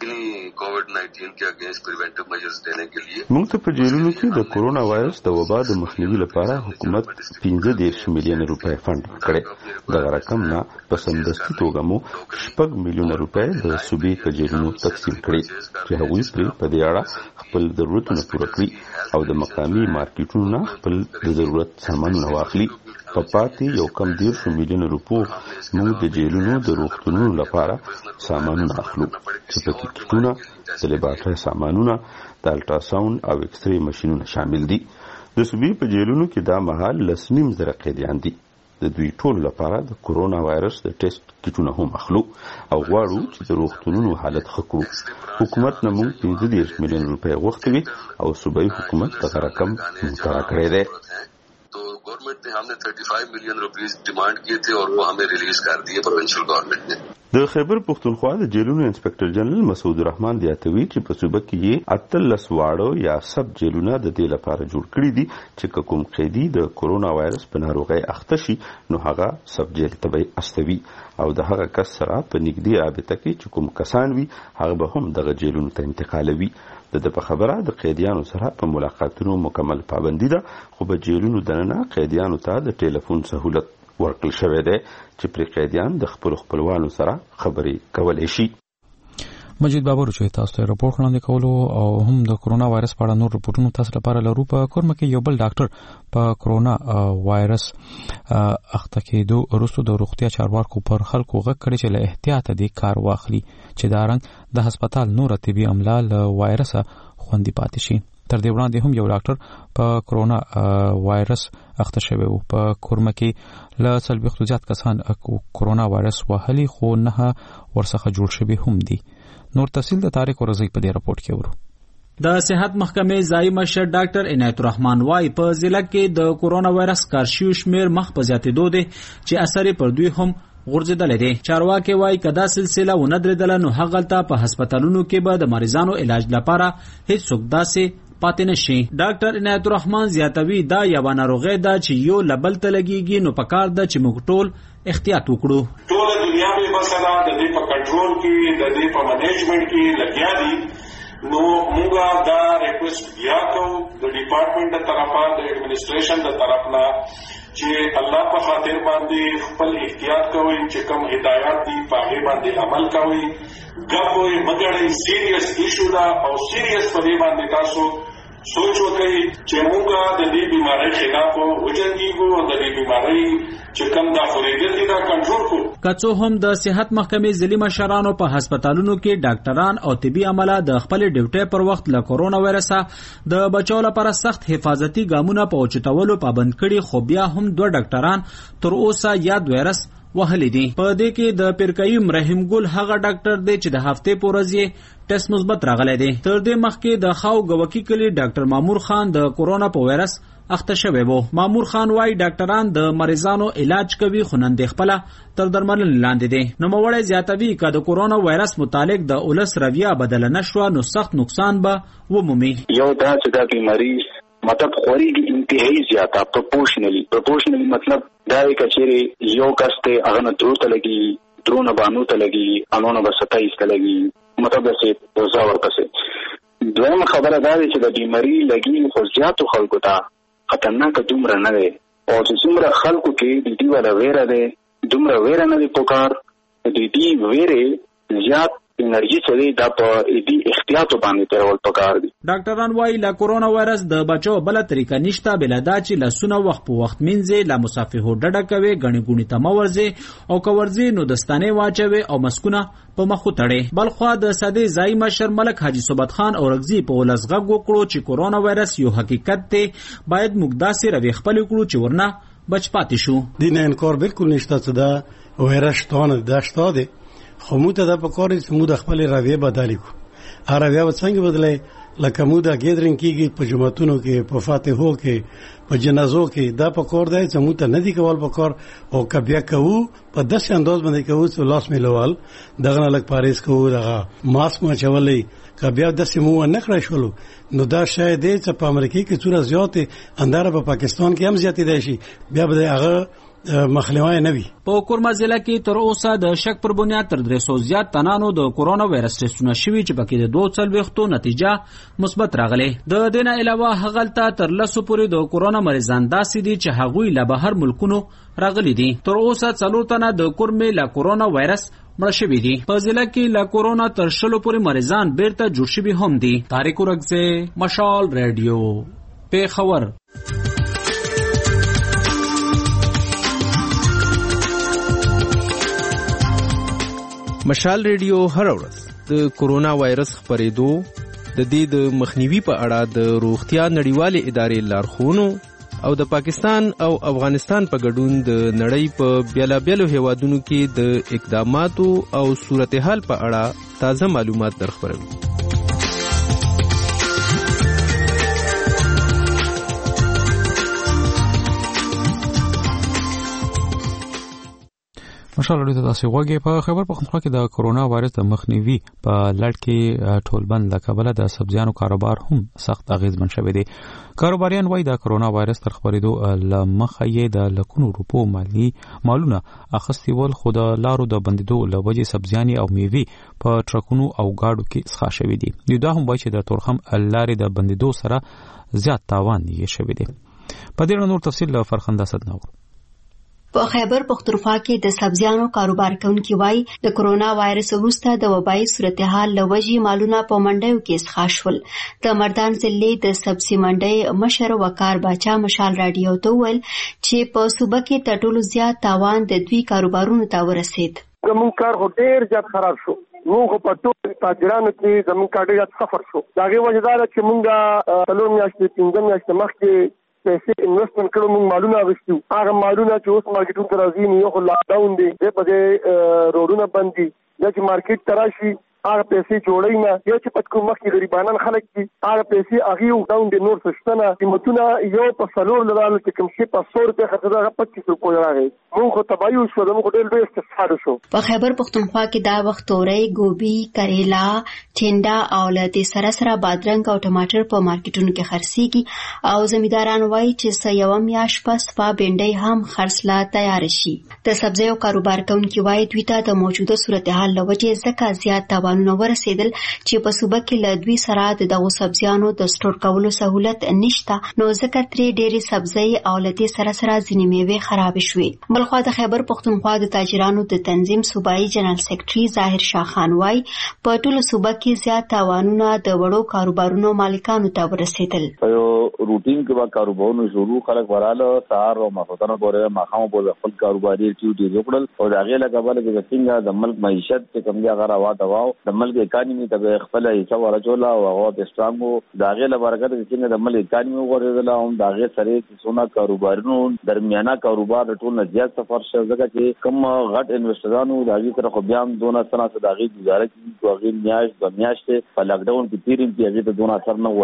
कोविड-19 के अगेंस्ट प्रिवेंटिव मेजर्स देने के लिए. موږ ته په جیلونو کې د کورونا وایرس د وبا د مخنیوي لپاره حکومت 15 میلیون روپۍ فند کړي. دا رقم نه په سمدستي توګه مو 6 میلیون روپۍ د صوبې په جیلونو تقسیم کړي چې هغوی پرې په دې اړه خپل ضرورتونه پوره کړي او د مقامي مارکیټونو نه خپل د ضرورت سامانونه واخلي. په پاتې یو کم 10 میلیون روپو موږ د جیلونو د روغتونونو لپاره سامانونه اخلو چې په کټونه د لیبارټري سامانونه د الټراساوند او ایکس ری ماشينونه شامل دي. د صوبې په جیلونو کې دا مهال 9.5 قیدیان دي. د دوی ټول لپاره د کورونا وایرس د ټیسټ کټونه هم اخلو او غواړو چې د روغتونونو حالت ښه کړو. حکومت نه موږ 15 میلیون روپۍ غوښتي او صوبایي حکومت دغه رقم مقرر کړی دی. गवर्नमेंट ने हमने 35 मिलियन रुपीस डिमांड किए थे और वो हमें रिलीज कर दिए प्रोविंशियल गवर्नमेंट ने. د خیبر پختونخوا د جیلونو انسپکټر جنرال مسعود الرحمن دیاتوي چې په صوبه کې 18 واړو یا سب جیلونه د دې لپاره جوړ کړي دي چې کوم قیدی د کورونا وایرس په ناروغي اخته شي نو هغه سب جیل ته به استوي او د هغه کس سره په نږدې رابطه کې چې کوم کسان وي هغه به هم دغه جیلونو ته انتقالوي. د په خبره د قیدیانو سره په ملاقاتونو مکمل پابندي ده خو په جیلونو دننه قیدیانو ته د ټلیفون سہولت ورکړل شوی دی چې پر قیدیان د خپلوانو سره خبرې کولای شي. مجید بابر چې تاسو ته راپور وړاندې کولو او هم د کورونا وایرس په اړه نور راپورټونه تاسو لپاره لرو. په کورمه کې یو بل ډاکټر په کورونا وایرس اخته کېدو وروسته د روغتیا چارواکو پر خلکو غږ کړی چې له احتیاط دې کار واخلي چې دا رنګ د هسپتال نور طبي عمله له وایرس خوندي پاتې شي. تر دې وړاندې هم یو ډاکټر په کورونا وایرس اخته شوی و. په کورمه کې له 40 زیات کسان کورونا وایرس وهلي خو نه ورڅخه جوړ شوي هم دي. نور تفصیل د طارق ورزی په دې راپورټ کې ورو. د صحت محکمې ځای مشر ډاکټر عنایت الرحمن وايي په ضلع کې د کورونا وایرس کارشیو شمیر مخ په زیاتېدو دی چې اثر پر دوی هم غورځېدلی دی. چارواکي وايي که دا سلسله ونه درېدله نو هغلته په هسپتالونو کې به د مریضانو علاج لپاره هیڅوک داسې پاتې نشي. ډاکټر عنایت الرحمن زیاتوي دا یوه ناروغي ده چې یو له بل ته لګېږي نو پکار ده چې موږ ټول احتیاط وکړو. ټوله دنیا به مثلا د دې په کنټرول کې د دې په منیجمنت کې لګیا دي نو موږ دا ریکوست بیا کوو د ډپارټمنټ د طرفه د ایڈمنسټریشن د طرفه چې الله په خاطر باندې خپل احتیاط کوئ چې کوم هدایات دي په هغه باندې عمل کوئ. ګپوي مګړې سیریس ایشو دا او سیریس په دې باندې تاسو سوچ وکړئ چې موږ د دې بیماری خلاف وجنګیږو او د دې بیماری چې کوم دا خورېدل دي دا کنټرول کړو. که څه هم د صحت محکمې ځلي مشرانو په هسپتالونو کې ډاکټران او طبي عمله د خپل ډیوټي پر وخت له کورونا وایرس د بچو لپاره سخت حفاظتي ګامونه په اوچتولو پابند کړي خو بیا هم 2 ډاکټران تر اوسه یاد وایرس وهلي دي. په دې کې د پیرکیم رحیم ګل هغه ډاکټر دی چې د هفته په ورځ یې ټیسټ مثبت راغلی دی. تر دې مخکې د خاو ګوکی کلی ډاکټر مامور خان د کورونا په وایرس اخته شوی وو. مامور خان وای ډاکټران د مریضانو علاج کوي خو نن د خپل تر درملنې لاندې دي. نو موړی زیاتوي که د کورونا وایرس متعلق د اولس رویه بدل نشو نو سخت نقصان به ومومي. یو دا چې دا بیماری مطلب خوريږي انتهایی زیاته پروپورشنلی مطلب دا یې کچېره یو کس ته هغه نه درو ته لګي درونه بانو ته لګي انونه به 27 ته لګي مطلب چې دوزا ورپسې. دویم خبره دا ده چې د بیماری لګي خو زیاتو خلکو ته خطرناک دومره نه ده او چې څومره خلکو کې د دې ولا ویره ده دومره ویره نه ده پکار د دې ویره زیات انرژي چلی دا په دې احتیاط باندې ترول پکار دي. ډاکټران وايي لا کورونا وایرس د بچو بل طریقه نشته بل دا چې لاسونه وخت په وخت منځه لا مصافحه ډډه کوي غني غونی تمورځي او کورځي نو دستانه واچوي او مسکونه په مخ تړي. بل خو د ساده ځای مشر ملک حاجی صبت خان اورغزي په ولزغه وکړو چې کورونا وایرس یو حقیقت دی باید موږ داسې روي خپل کړو چې ورنه بچ پاتې شو. دین انکار بالکل نشته چې دا وایرس تونه داشته دي خو موږ ته د پکورې چې موږ خپل رویه بدلی کو. هر رویه څنګه بدلې لکه موږ د ګیدرینګ کېږي په جمعتونو کې په فاتحو کې په جنازو کې دا پکور دی چې موږ ته نه دی کول پکور او کبیا کوو په داسې انداز باندې کوو چې لاس میلوال دغه لک پاریس کوو دغه ماسک ما چولې کبیا داسې مو نه کړی شولو نو دا شاید دی چې په امریکا کې څوره زیاتې انداره په پاکستان کې هم زیاتې دی شي بیا به هغه مخنیوي نه وي. په کورما ضلع کې تر اوسه د شک پر بنیاد تر 300 زیات تنانو د کورونا وایرس ټیسټونه شوي چې پکې د 2 نتیجه مثبت راغلي. د دې نه علاوه هغلته تر 100 پورې د کورونا مریضان داسې دي چې هغوی له بهر ملکونو راغلي دي. تر اوسه 4 تنه د کورمې له کورونا وایرس مړ شوي دي. په ضلع کې له کورونا تر 100 پورې مریضان بیرته جوړ شوي هم دي. طارق ورغزه مشال رادیو پیښور. مشال ریډیو هر ورځ د کورونا وایرس خپرېدو د دې د مخنیوي په اړه د روغتیا نړیوالې ادارې لارښوونو او د پاکستان او افغانستان په ګډون د نړۍ په بیلابیلو هیوادونو کې د اقداماتو او صورتحال په اړه تازه معلومات درخبروي. مشال ته تاسو وګورئ په خبر پختونخوا کې د کورونا وایرس د مخنیوي په لړ کې ټولبند لکبله د سبزیانو کاروبار هم سخت اغیزمن شوی دی. کاروباریان وایي د کورونا وایرس تر خپرېدو لمخه یې د لکونو روپو مالونه اخیستي ول خو د لارو د بندیدو له وجې سبزیانې او میوې په ټرکونو او گاډو کې څخه شوي دي. دا هم وایي چې د تورخم لارې د بندیدو سره زیات تاوان یې شوی دی. په دې اړه نور تفصیل له فرخنده صدنور. په خیبر پختونخوا کې د سبزیانو کاروبار کوونکي وایي د کورونا وایرس وروسته د وبایي صورتحال له وجې مالونه په منډیو کې څخه شول. د مردان ضلع د سبزي منډۍ مشر وقار باچا مشال رادیو ته وویل چې په صوبه کې تر ټولو زیات تاوان د دوی کاروبارونو ته ورسید. زموږ کار ډېر زیات خراب شو. موږ په ټول تاجرانو کې زموږ کار ډېر سفر شو. دا غي وجه دا چې موږ 3 میاشتې 5 میاشتې مخکې پیسې انویسټمنټ کړو موږ مالونه غوښتو. هغه مالونه چې اوس مارکیټونو ته راځي نو یو لاک ډاون دی په دې روډونه بند دي چې مارکیټ ته راشي هغه پیسې جوړی نه یا چې پټ کوم مخکې غریبانان خلک دي هغه پیسې هغه ډاون دي نور څه قیمتونه یو په سلور لرال چې کوم شي په 100 روپیا خرڅه 25 روپیا راغی. موږ ته بایو شو موږ ډېر ډېر استفاده شو. په خیبر پختونخوا کې دا وخت تورې ګوبي کریلا ټینډا او لته سره بادرنګ او ټماټر په مارکیټونو کې خرڅيږي او زمینداران وایي چې یو میاش پس په بنډۍ هم خرڅلا تیار شي. د سبزیو کاروبار کوونکي وایي دوی ته د موجوده صورتحال لوجه زکه زیات نو ورسېدل چې په صوبه کې له دوی سره د دغو سبزیانو د سټور کولو سہولت نشته نو ځکه ترې ډېری سبزی او لته سره ځینې میوې خراب شوې. بلخوا د خیبر پختونخوا د تاجرانو د تنظیم صوبایي جنرال سیکریټري ظاهر شاه خان وایي په ټول صوبه کې زیات تاوانونه د وړو کاروبارونو مالکانو ته ورسېدل. یو روټین کې با کاروبارونو شروع خلک وراله سهار او ماخوتنه پورې ماخامو په خپل کاروباري اکټیویټي وکړل او دا غي لکه بل کې څنګه د ملک معیشت چې کوم دی هغه راوات واو د ملک اکانومي ته خپل حصہ ورچولا او هغه د سترانګو دا غي لپاره چې د ملک اکانومي ورغله هم دا غي سره سونا کاروبارونو درمیانه کاروبار ټول نه زیات سفر شو ځکه چې کوم غټ انویسټرانو دا غي سره خو بیا هم دونه سره دا غي گزاره کوي او غي میاش په لاک ډاون کې تیرین کې هغه ته دونه اثر نه ورغی.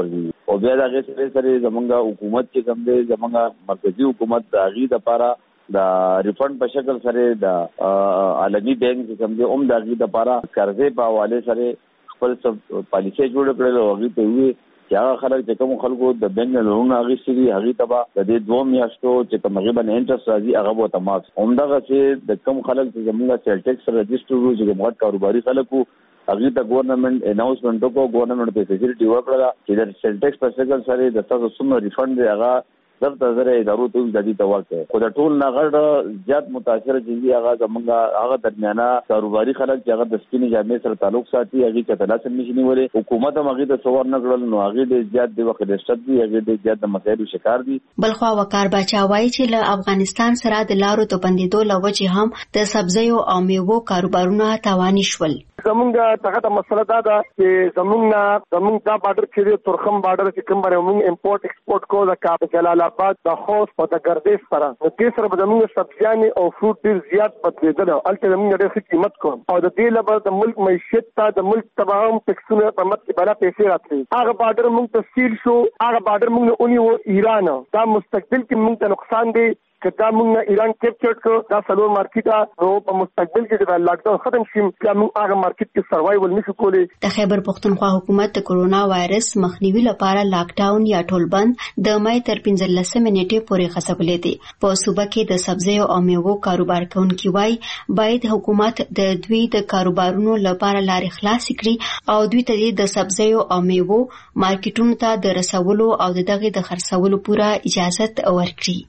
او بیا دا غي سره زمونږ حکومت چې کوم دی زمونږ مرکزی حکومت د غي د لپاره د ریفند په شکل سره د عالمي بانک چې کوم دی د غي د لپاره قرضې په حواله سره خپل پالیسي جوړ کړل او غي ته وی چې هغه خلک چې کوم خلکو د بانک نه لون هغه سړي هغه تبا د دې 2 میاشتو چې کوم غیبن انټرست راځي هغه به تمام همدغه چې د کوم خلک چې زموږ سیل ټیکس رجسټر وو چې موږ کاروباري خلکو هغه ته ګورنمنت اناونسمنت کو ګورنمنت په فیسیلیټي ورکړه چې د سیل ټیکس په شکل سره د تاسو سم ریفند دی هغه درته زره ادارو ته د دې توګه خو د ټول نغړ زیات متاثر دي هغه زمونږ هغه درمیانه کاروباري خلک چې هغه د سپینې جامې سره تعلق ساتي هغه ته تلاسم نشي نیولې حکومت هم هغه د څور نه کړل نو هغه د زیات د وخت د شت دي هغه د زیات د مسایلو شکار دي بلخوا وقار بچا وایي چې له افغانستان سره د لارو ته بندیدو لوجه هم د سبزیو او میوو کاروبارونه تاواني شول زمونږ څنګه مسله دا چې زمونږ دا بارډر چې ترخم بارډر چې کوم باندې موږ امپورټ ایکسپورټ کو د کاب جلال آباد د خوست او د ګردیز سره نو دې سره به زمونږ سبزیانې او فروټ ډیر زیات بدلیدل البته زمونږ ډېر ښه قیمت کوم او د دې لپاره د ملک معیشت ته د ملک تمام ټیکسونه په مت کې بلا پیسې راتلي هغه بارډر موږ تفصیل شو هغه بارډر موږ اونې ایران دا مستقبل کې موږ ته نقصان دی کدا موږ ایران کیپچر کو دا سلور مارکیټه نو په مستقبل کې د لاک ډاون ختم شي چې موږ هغه مارکیټ کې سروایوول نشو کولی د خیبر پختونخوا حکومت د کورونا وایرس مخنیوي لپاره لاک ډاون یا ټول بند د مای تر 15 نیټې پورې خصبلې دي په صوبه کې د سبزیو او میوو کاروبار کوونکي وای باید حکومت د دوی د کاروبارونو لپاره لارې خلاص کړي او دوی ته د سبزیو او میوو مارکیټونو ته د رسولو او دغه د خرڅولو پوره اجازه ورکړي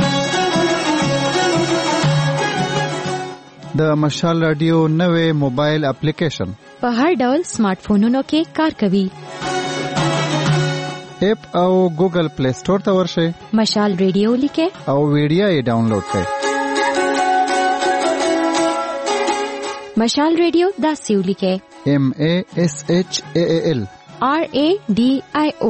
د مشال رادیو نوې موبایل اپلیکیشن په هر ډول سمارټ فونونو کې کار کوي اپ او ګوګل پلی سٹور ته ورشئ مشال رادیو لیکه او ویډیو یې ډاونلوډ کړئ مشال رادیو دا سیو لیکه MASHAAL RADIO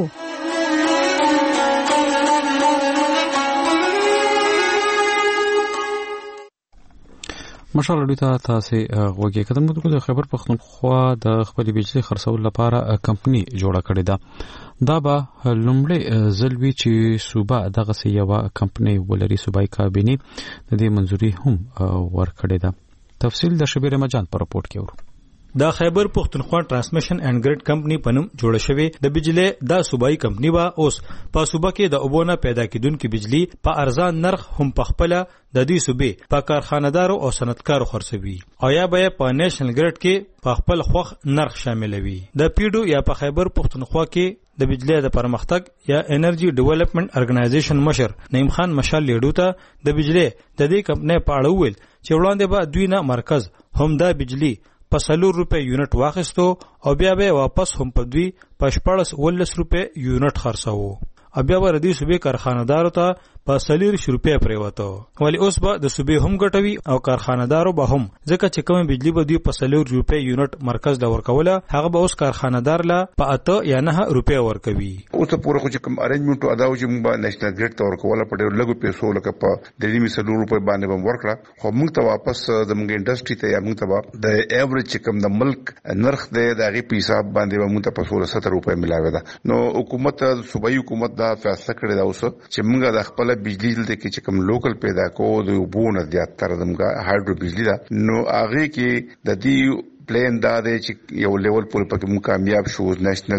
مشال رادیو ته تاسو غوږی کتم د خیبر پختونخوا د خپل بجلی خرڅول لپاره کمپنی جوړه کړې ده دا به لومړی ځلوي چې صوبه دغه یو کمپنی ولري صوبای کابینه د دې منځوري هم ورکړې ده تفصیل د شبیر مجان پر رپورت کې ورو د خیبر پختونخوا ترانسمیشن اینڈ گریډ کمپنی پنوم جوړه شوی د بجلی د صوبایي کمپنی وا اوس په صوبه کې د اوبونه پیدا کیدونکو بجلی په ارزان نرخ هم په خپل د دې صوبې په کارخانه‌دارو او صنعتکارو خرڅوي او یا به په نېشنل گریډ کې په خپل خوخ نرخ شاملوي د پیډو یا په خیبر پختونخوا کې د بجلی د پرمختګ یا انرژي ډیولپمنٹ ارګنایزیشن مشر نعیم خان مشال لیډو ته د بجلی د دې کمپنی په اړه ویل چې وړاندې به دوی نه مرکز هم د بجلی په 4 روپے یونټ واخیستو او بیا به واپس هم په دوی په 14 روپے یونټ خرڅاوه او بیا ور دي صوبې کارخانه‌دارو ته په 40 روپے پریوته ولی اوس به د صوبې هم ګټوي او کارخانه‌دارو به هم ځکه چې کوم بجلی به دوی په 40 روپے یونټ مرکز د ورکوله هغه به اوس کارخانه‌دار لا په 8 یا 9 روپے ورکوي اوس ته پوره خو چې کوم ارنجمنت ادا و چې موږ نېشنل ګریډ ته ورکوله په ډېر لږو پیسو لکه په 3 روپے باندې به ورکړه خو موږ ته واپس د موږ انډستری ته یا موږ ته د ایوریج چې کوم د ملک نرخ دی د هغه په حساب باندې به موږ ته په 16 روپے ملاوي ده نو حکومت صوبایي حکومت دا فیصله کړې ده اوس چې موږ د خپل بجلی دلته کې چې کوم لوکل پیدا کوو د وبونه زیاتره دمګه هایډرو بجلی ده نو هغه کې د دې پلان دا دی چې یو لیول پورې پکې موږ کامیاب شو نېشنل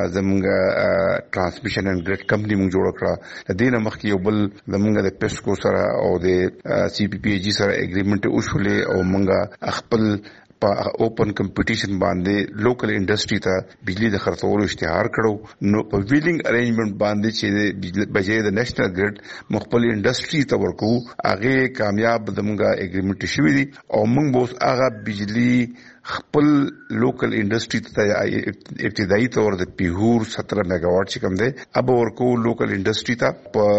زمونږ ترانسمیشن اینڈ گریډ کمپنی موږ جوړ کړه د دې نه مخکې یو بل زمونږ د پیسکو سره او د CPPAG سره اګریمنت وشولې او موږ خپل په اوپن کمپټیشن باندې لوکل انډستری ته بجلی د خرڅولو اشتهار کړو نو په ویلینګ ارینجمنت باندې چې بجې د نېشنل گریډ مخبل انډستری ته ورکو هغه کامیاب دمګه اګریمنت شوی دی او موږ به هغه بجلی خپل لوکل انډستری ته ابتدایي تور د پیهور 17 میگاواټ چې کوم دی اب ورکو لوکل انډستری ته په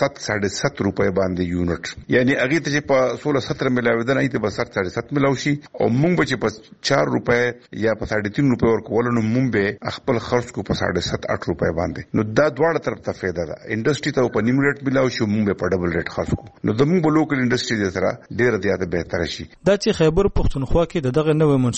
7.5 روپے باندې یونټ یعنی هغه ته چې په 16-17 ملاوي ده نه ته په 7.5 ملاوي شي او موږ چې په 4 روپے یا په 3.5 روپے ورکول نو موږ به خپل خرڅ کو په 7.5 روپے باندې نو دا دواړه طرف ته فایده ده انډستری ته په نیم ریټ ملاوي شي موږ په ډبل ریټ خرڅ کو نو د موږ لوکل انډستری سره ډیره زیاته بهتره شي دا چې خیبر پختونخوا کې دغه نوې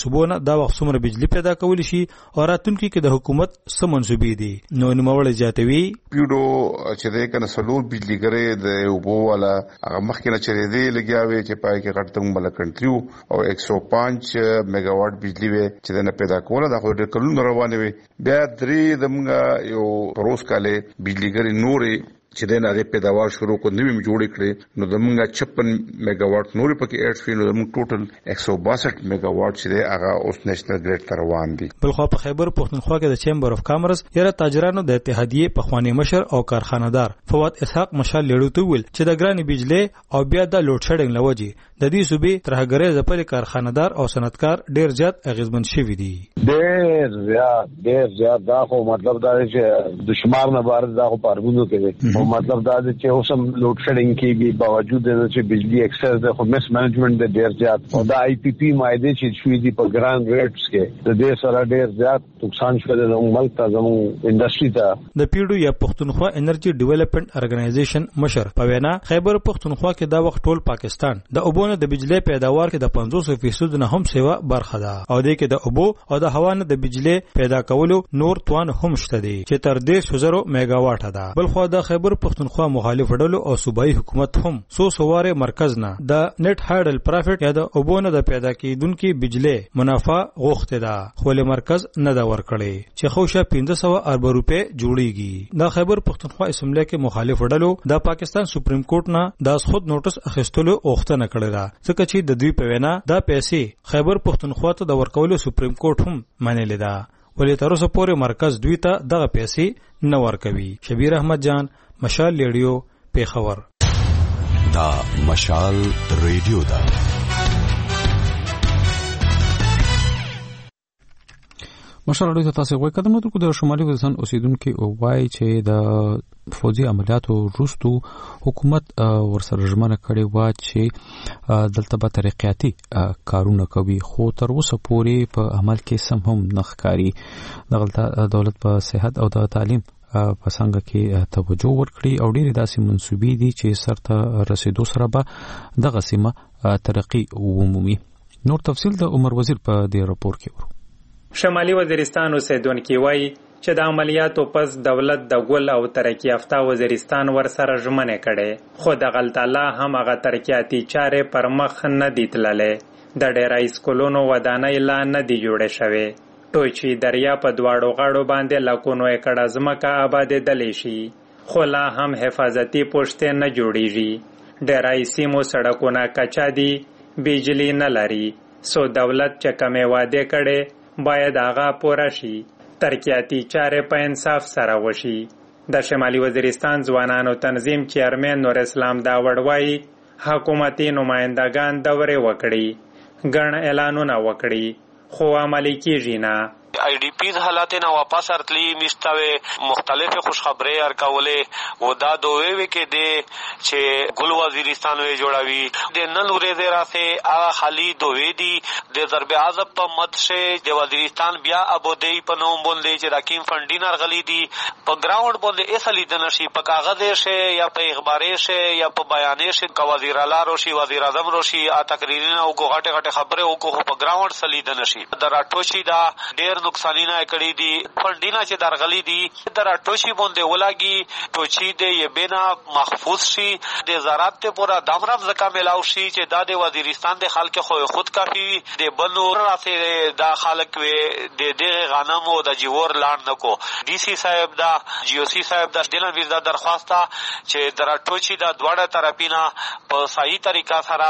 صوبونه دا وخت څومره بجلی پیدا کول شي او راتلونکي کې د حکومت څه منسوبې دي. نو نوموړی زیاتوي پیډو چې د کنه سلور بجلی ګره د وبو والا هغه مخکې نه چره دی لګیاوي چې پای کې غټتنګ مل کنټریو او 105 میگا واټ بجلی وي چې نه پیدا کوله دا خو د کلون روانه وي. بیا درې دمغه یو پروس کاله بجلی ګره نورې چې د نه پیداوار شروع کو نویم جوړ کړي نو دمغه 56 میگا واټ نور پکې اډ شوی نو دمغه ټوټل 162 میگا واټ چې د هغه اوس نېشنل ګریډ تر روان دي. بل خو په خیبر پښتونخوا کې د چیمبر اف کامرس یره تاجرانو د اتحادیه په خوانی مشر او کارخانه‌دار فواد اسحاق مشال لیړو ویل چې د ګرانی بجلی او بیا د لوډ شیډینګ لوجي د دې صوبې ترهګری ځپل کارخانه‌دار او صنعتکار ډیر زیات اغیزمن شوی دي. ډیر زیات دا خو مطلب دا چې دشمار نه بار دا خو پارګونو کوي مطلب دا چې اوسم لوډ شیډینګ کېږي باوجود د چې بجلی اکثر د خو مس مینجمنت د ډیر زیات او د آی پی پی مایده چې شوې دي په ګران ریټس کې د دې سره ډیر زیات نقصان شوه د ملک ته زموږ انډستری ته. د پیډو یا پښتونخوا انرژي ډیولپمنٹ ارګنایزیشن مشر په وینا خیبر پښتونخوا کې دا وخت ټول پاکستان د اوبو د بجلی پیداوار کې د 50% نه هم سیوا برخه ده او د کې د اوبو او د هوا نه د بجلی پیدا کولو نور توان هم شته دي چې تر 10000 میگا واټ ده. بل خو د خیبر پښتونخوا مخالف ډلو او صوبایي حکومت هم سواره مرکز نه د نت هایډل پروفټ یا د اوبونه د پیدا کیدونکو بجلی منافع غوښته ده خو له مرکز نه دا ورکړي چې خوشه 1500 ارب روپے جوړیږي. د خیبر پښتونخوا اسمبلی کې مخالف ډلو د پاکستان سپریم کورټ نه د خود نوټس اخیستلو اوغته نکړه ده ځکه چې د دوی په وینا دا پیسې خیبر پښتونخوا ته د ورکولو سپریم کورټ هم منلې ده ولې تر اوسه پورې مرکز دوی ته دغه پیسې نه ورکوي. شبیر احمد جان مشال ریډیو پیښور. دا مشال ریډیو دا مشال ریډیو ته تاسو غوښتل کدم نو د شمالي وزن اوسیدونکو وایي چې د فوجي عملیاتو وروسته حکومت ورسره ژمنه کړې و چې دلته به ترقیاتي کارونه کوي خو تر اوسه پورې په عمل کې سم هم نه ښکاري. دغه دولت په صحت او د تعلیم په څنګه کې توجه ورکړي او ډېری داسې منسوبې دي چې سرته رسیدو سره به دغه سیمه ترقی ومومي. نور تفصیل د عمر وزیر په دې راپور کې ورو. شمالي وزیرستان اوسیدونکي وایي چې د عملیاتو پس دولت د ګل او ترقی یافته وزیرستان ورسره ژمنه کړي خو د غلطاله هم هغه ترقیاتي چارې پر مخ نه دي تللې. د ډیری سکولونو ودانۍ لا نه دي جوړې شوې. ټوچي دریا په دواړو غاړو باندې لکونو ایکړه ځمکه آبادېدلی شي خو لا هم حفاظتي پوښتې نه جوړیږي. ډیری سیمو سړکونه کچا دي بجلی نه لري سو دولت چې کومې وعدې کړي باید هغه پوره شي. ترقیاتي چارې په انصاف سره وشي. د شمالي وزیرستان ځوانانو تنظیم چیرمن نور اسلام داوړ وایي حکومتي نمائندگان دورې وکړي ګڼ اعلانونه وکړي خو عملی کیږي نه. آئی ڈی پیز حالات نه واپس ارتلی نشتاوي مختلف خوشخبری ارکولې و دا دوی وکې دي چې ګل وزیرستان وی جوړاوي د نن ورځې راته هغه خالی دوی دي د ضرب اعظم په مدشه د وزیرستان بیا ابودی په نوم باندې چې راکیم فندین ارغلی دي په ګراوند باندې اصلي د نشي په کاغذ شه یا په اخباري شه یا په بیانې شه کا وزیر اعلی روشي وزیر اعظم روشي ا تقریرونه او غټه غټه خبره او کو په ګراوند سلی د نشي دراټوشي دا ډیر نقصانینا کړي دي فندینا چې درغلي دي دراټوشي باندې ولاږي ټوچي دې یې بنا محفوظ شي د زراعت ته پورا دمرم زکه ملاو شي چې دا د وزیرستان د خلک خود کافي د بنو راسه دا خلک وي د غنم او د جوور لاند نکو ډي سي صاحب دا جی او سی صاحب دا دلن ویزا درخواست چې دراټوچي دا دواړه طرفینا په صحیح طریقه سره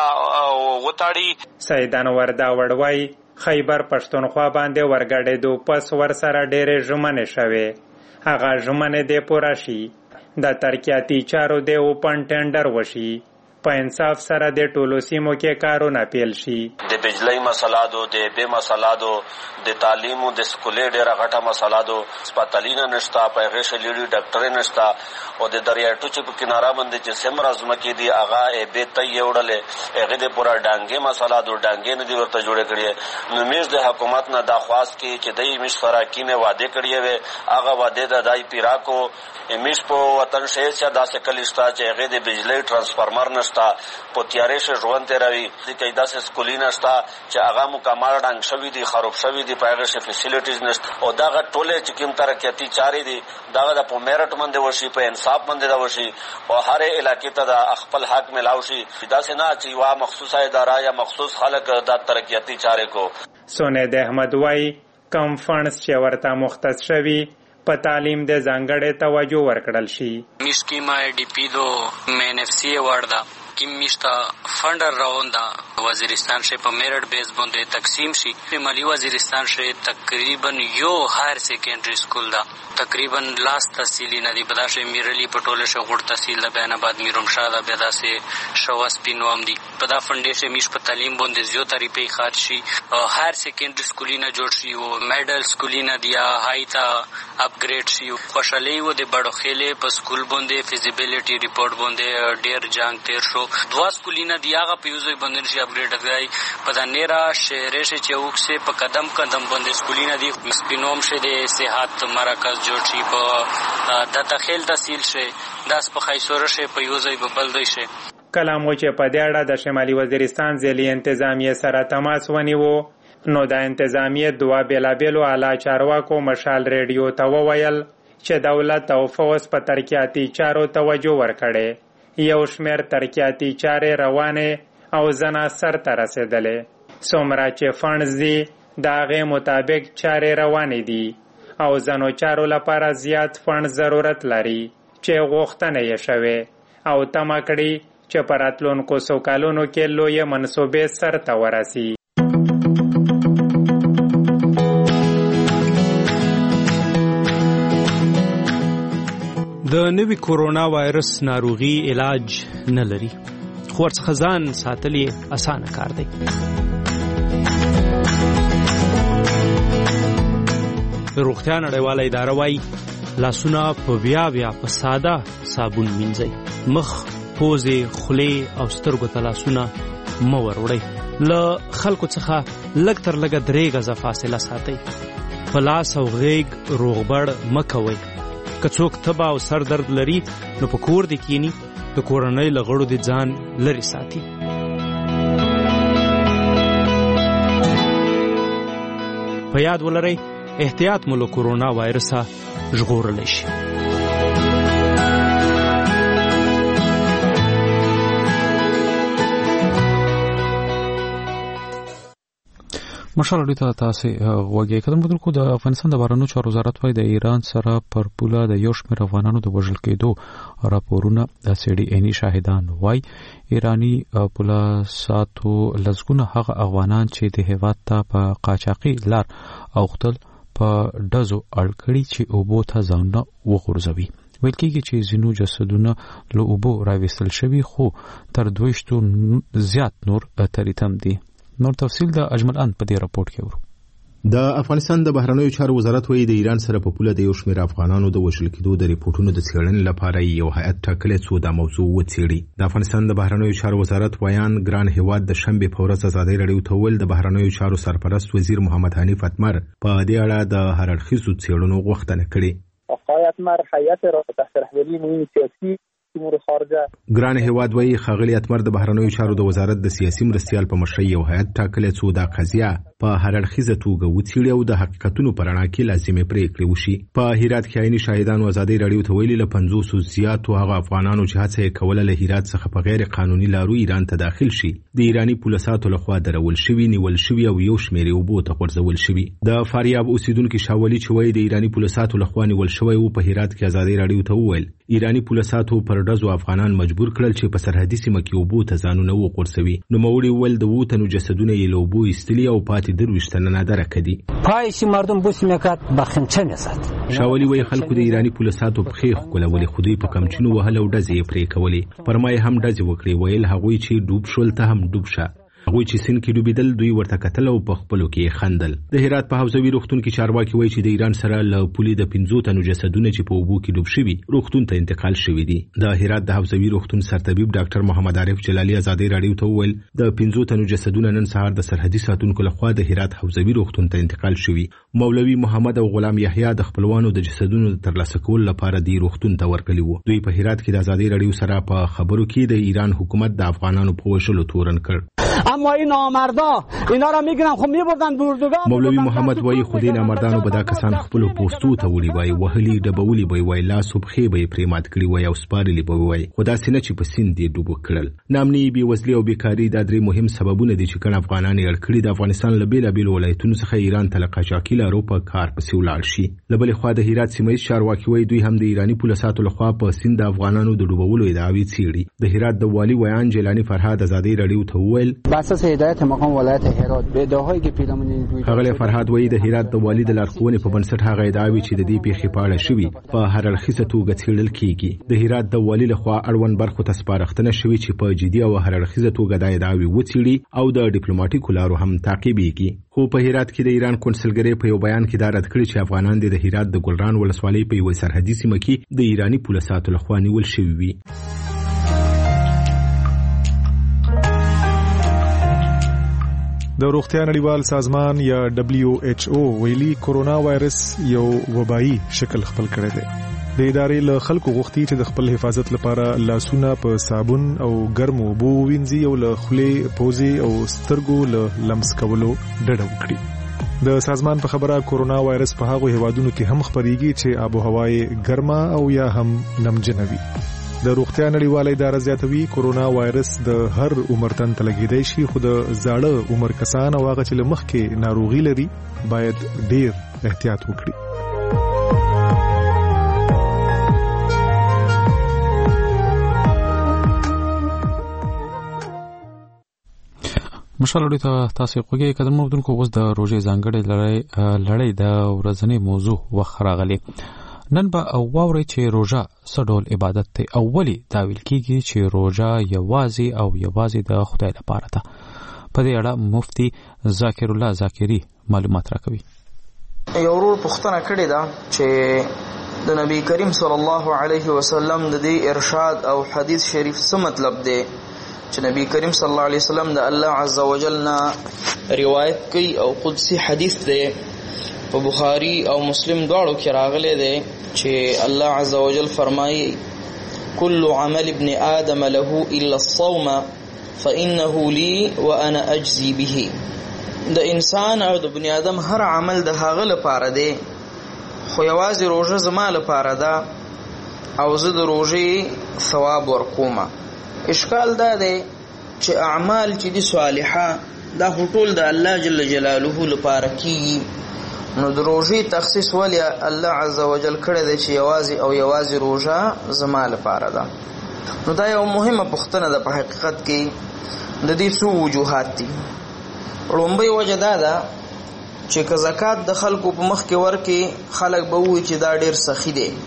وتاړي. سیدان وردا وړوي خیبر پښتونخوا باندې ورګړېدو پس ورسره ډېرې ژمنې شوې هغه ژمنې دې پوره شي د ترقیاتي چارو د اوپن ټینډر وشي په انصاف سره د ټولو سیمو کې کارونه پیل شي. د بجلی مسله دو د بې مسله دو د تعلیمو د سکولې ډېره غټه مسله دو سپتالینه نشته پیغې شلیډي ډاکټرې نشته او د دریاټو چې په کناره باندې چې سمرا زمکې دی هغه به تی وړلې هغه د پورا ډانګې مسله د ډانګې نه دی ورته جوړ کړی. نو میز د حکومت نه دا خواست کی چې دای میش فراکینه وعده کړی وي هغه وعده د دای پیراکو میش په وطن شهر چې داسې کلیستا چې هغه د بجلی ترانسفارمر نشتا په تیارې شه ژوند تیروي د کیدا سه سکولي نشتا چې هغه مکمل ډنګ شوی دی خراب شوی دی پایغه شه فیسیلیټیز نشته او دا ټوله چې کوم ترقیاتی چارې دي دا د په میرټ باندې وشي په انصاف باندې دا وشي او هر علاقې ته د خپل حق ملاوي شي دا څنګه چې وا مخصوصه اداره یا مخصوص خلک د ترقیاتی چارې کو. سونید احمد وای کم فنډز چې ورته مختص شوی په تعلیم د ځانګړې توجه ورکړل شي. میشکیما ډی پی دو مین اف سی وردا کی میشتا فندر راوندا وزیرستان شه په میرټ بیس باندې تقسیم شي. مالی وزیرستان شه تقریبا یو هایر سیکنډری سکول دا تقریبا لاس تحصیلی ندی بداشه میرلی پټوله شه غړ تحصیل د بیان آباد میروم شاده بدا سه شواس پینوام دی پدا فندیشه میش په تعلیم باندې زیاتې ریپی خرج شي او هایر سیکنډری سکولینا جوړ شي او میډل سکولینا دیا هایتا اپګریډ شي. خوشالي و د بڑو خېله په سکول باندې فیزیبিলিټی ریپورت باندې ډیر جنگ تیر شو. دوا سکولینا دیاغه پیوزي باندې شي اپګریډ راځي پدا نیرا شهر شه چوک سے په قدم باندې سکولینا دی سپینوم شه د صحت مرکز جوړ شي په د تخیل تحصیل شه داس په خیسور شه پیوزي ببل دی شه. کلامو چې په دې اړه د شمالي وزیرستان ځلې انتظامیه سره تماس ونیو نو د انتظامیه دوا بیلابلو اعلی چارواکو مشال ریډیو ته وویل چې دولت او فوز په ترقیاتی چارو توجه ورکړي. یو شمیر ترقیاتی چارې روانه او زنا سر ته رسیدلې. څومره چې فنډز دي د هغې مطابق چارې روانې دي او زنو چارو لپاره زیات فنډ ضرورت لري چې غوښتنه یې شوې او تمه کړي چې په راتلونکو څو کلونو کې لویې منصوبې سر ته ورسي. د نوي کورونا وایرس ناروغي علاج نه لري خو ورڅخه ځان ساتل یې اسانه کار دی. روغتیا نړیواله اداره وایي لاسونه په بیا په ساده صابون مینځئ. مخ، پوزې، خولې او سترګو ته لاسونه مه وروړئ. له خلکو څخه لږ تر لږه 3 غزه فاصله ساتئ. په لاس او غیږ روغبړ مه کوئ. که څوک تبه او سر درد لري نو په کور دې کینی د کورنۍ له غړو دې ځان لرې ساتي. په یاد ولرئ احتیاط مو له کورونا وایرسه ژغورلی شي. مشال اړیته تاسو وګورئ کله مدرکو د افغانستان د بهرنیو چارو وزارت وايي د ایران سره پر پوله د یو شمېر افغانانو د وژل کېدو راپورونه د سړي عیني شاهدان وايي ایرانی پوله ساتو لزګونه هغه افغانان چې د هیواد ته په قاچاقي لار اوختل په دزو اړکړي چې اوبو ته ځانونه وغورځوي. ویل کېږي چې ځینو جسدونه له اوبو راویستل شوي خو تر 200 زیات نور تریتم دي. نور تفصیل د اجمل ان په دې راپورټ کې ورو. د افغانستان د بهرنیو چارو وزارت وایي د ایران سره په پوله د یو شمېر افغانانو د وژل کېدو د ریپورتونو د څېړنې لپاره یو هیئت ټاکلی څو دا موضوع وڅېړي. د افغانستان د بهرنیو چارو وزارت ویان ګران هیواد د شنبې په ورځ ازادۍ راډیو ته وویل د بهرنیو چارو سرپرست وزیر محمد حنیف اتمر په دې اړه د هر اړخیزو څېړنو غوښتنه کړې. آقای اتمر هیئت را تحت رهبری مهم سیاسی امور خارجه ګران هیواد وایي ښاغلي اتمر د بهرنیو چارو د وزارت د سیاسي مرستیال په مشرۍ یو هیئت ټاکلی څو دا قضیه په هر اړخیزه توګه وڅېړي او د حقیقتونو په رڼا کې لازمې پرېکړې وشي. په هرات کې عیني شاهدانو ازادۍ راډیو ته ویلي له 500 زیاتو هغه افغانانو چې هڅه یې کوله له هرات څخه په غیر قانوني لارو ایران ته داخل شي د ایراني پولیسو لخوا درول شوي، نیول شوي او یو شمېر اوبو ته غورځول شوي. د فاریاب اوسیدونکي شاولي چې وایي د ایراني پولیسو لخوا نیول شوی و په هرات کې ازادۍ راډیو ته وویل ایراني پولیسو پر ډزو افغانان مجبور کړل چې په سرحدي سیمه کې اوبو ته ځانونه وغورځوي. نوموړي وویل د 2 تنو جسدونه یې له اوبو ایستلي او پاتې 2 تنه نادره کړي. پایش مردم بوسمیکات بخنچه میزد. شاولي وایي خلکو د ایراني پولیسو په خېخ کولولې خو دوی په کمچینو وهل او ډزې یې پرې کولې. پر ما یې هم ډزې وکړې. ویل هغوی چې ډوب شول ته هم ډوب شه. هغوی چې سین کې ډوبېدل دوی ورته کتل او په خپلو کې خندل. د هرات په حوزوي روغتون کې چارواکي وایي چې د ایران سره له پولې د 15 تنو جسدونه چې په اوبو کې ډوب شوي روغتون ته انتقال شوي دي. د هرات د حوزوي روغتون سرطبيب ډاکټر محمد عارف جلالي ازادي راډیو ته وویل د 15 تنو جسدونه نن سهار د سرحدي ساتونکو لخوا د هرات حوزوي روغتون ته انتقال شوي. مولوي محمد او غلام یحیی د خپلوانو د جسدونو د ترلاسه کولو لپاره د روغتون ته ورغلي وو. دوی په هرات کې د ازادي راډیو سره په خبرو کې د ایران حکومت د افغانانو په وژلو تورن کړ. اما این نامردا اینا را میگیرن خب میبردن دوردگان. مولوی محمد وایي خو دې نامردانو به دا کسان خپلو پوستو ته وړي وای، وهلي ډبولي به وای، لاس او پښې به یې پرې مات کړي وای او سپارلي به وای، خو داسې نه چې په سیند یې ډوب کړل. نامني بېوزلي او بیکاري دا درې مهم سببونه دي چې ګڼ افغانان یې اړ کړي د افغانستان له بېلابېلو ولایتونو څخه ایران ته له قاچاقي لارو په کار پسې ولاړ شي. له بلې خوا د هرات سیمه ییز چارواکي وایي دوی هم د ایراني پولساتو لخوا په سیند د افغانانو د ډوبولو ادعاوې څېړي. د هرات د والي ویان جیلاني فرهاد ازادي راډیو ته وویل باساس هدایت مقام ولایت هرات به ادعاهایی که پیرامون دوی هغه فرهاد وایي د هرات د والي د لارښوونې په بنسټ هغه ادعاوې چې د دې پیښې په اړه شوي په هر اړخیزه توګه څېړل کیږي. د هرات د والي لخوا اړوند برخو ته سپارښتنه شوې چې په جدي او هر اړخیزه توګه دا ادعاوې وڅېړي او د ډیپلوماټیکو لارو هم تعقیبېږي. خو په هرات کې د ایران کونسلګرۍ په یو بیان کې دا رد کړی چې افغانان د هرات د ګلران ولسوالۍ په یوه سرحدي سیمه کې د ایراني پولساتو لخوا نیول شوي وي. د روغتیا نړیوال سازمان یا WHO ویلي کورونا وایرس یو وبایي شکل خپل کړی دی. د ادارې له خلکو غوښتي چې د خپل حفاظت لپاره لاسونه په صابون او ګرمو اوبو ووینځي او له خولې، پوزې او سترګو له لمس کولو ډډه وکړي. د سازمان په خبره کورونا وایرس په هغو هیوادونو کې هم خپریږي چې آب و هوا یې ګرمه او یا هم نمجنه وي. د روغتیا نړیواله اداره زیاتوي کورونا وایرس د هر عمر تن ته لګیدای شي، خو د زاړه عمر کسان او هغه چې له مخکې ناروغي لري باید ډیر احتیاط وکړي. مشال ته تاسو خوږی قدم مودونکو اوس د روزې ځانګړې لړۍ د ورځنی موضوع وخراغلي. نن به واوري چې روزه څه ډول عبادت دی او ولې دا ویل کیږي چې روزه یوازې د خدای لپاره ده. په دې اړه مفتي ذاکر الله ذاکری معلومات راکوي. یو ورور پوښتنه کړې ده چې د نبی کریم صلی الله علیه وسلم د دې ارشاد او حدیث شریف څه مطلب دی چې نبی کریم صلی الله علیه وسلم د الله عز وجل نه روایت کوي او قدسی حدیث دی په بخاری او مسلم دواړو کې راغلی دی چې الله عز وجل فرمایي كل عمل ابن آدم له الا الصوم فانه لي وانا اجزي به. د انسان او د بنی آدم هر عمل د هغه لپاره دی خو یوازې روزه زما لپاره ده او زه د روزې ثواب ورکوم. اشکال دا دی چې اعمال چې دي صالحه دا ټول د الله جل جلاله لپاره کیږي، نو د روزې تخصیص ولی الله عز وجل کړی دی چې یوازې روزه زما لپاره ده. نو دا یو مهمه پوښتنه ده. په حقیقت کې د دې څو وجوهات دي. لومړی وجه دا ده چې که زکات د خلکو په مخ کې ورکې خلک به ووایي چې دا ډېر سخي دی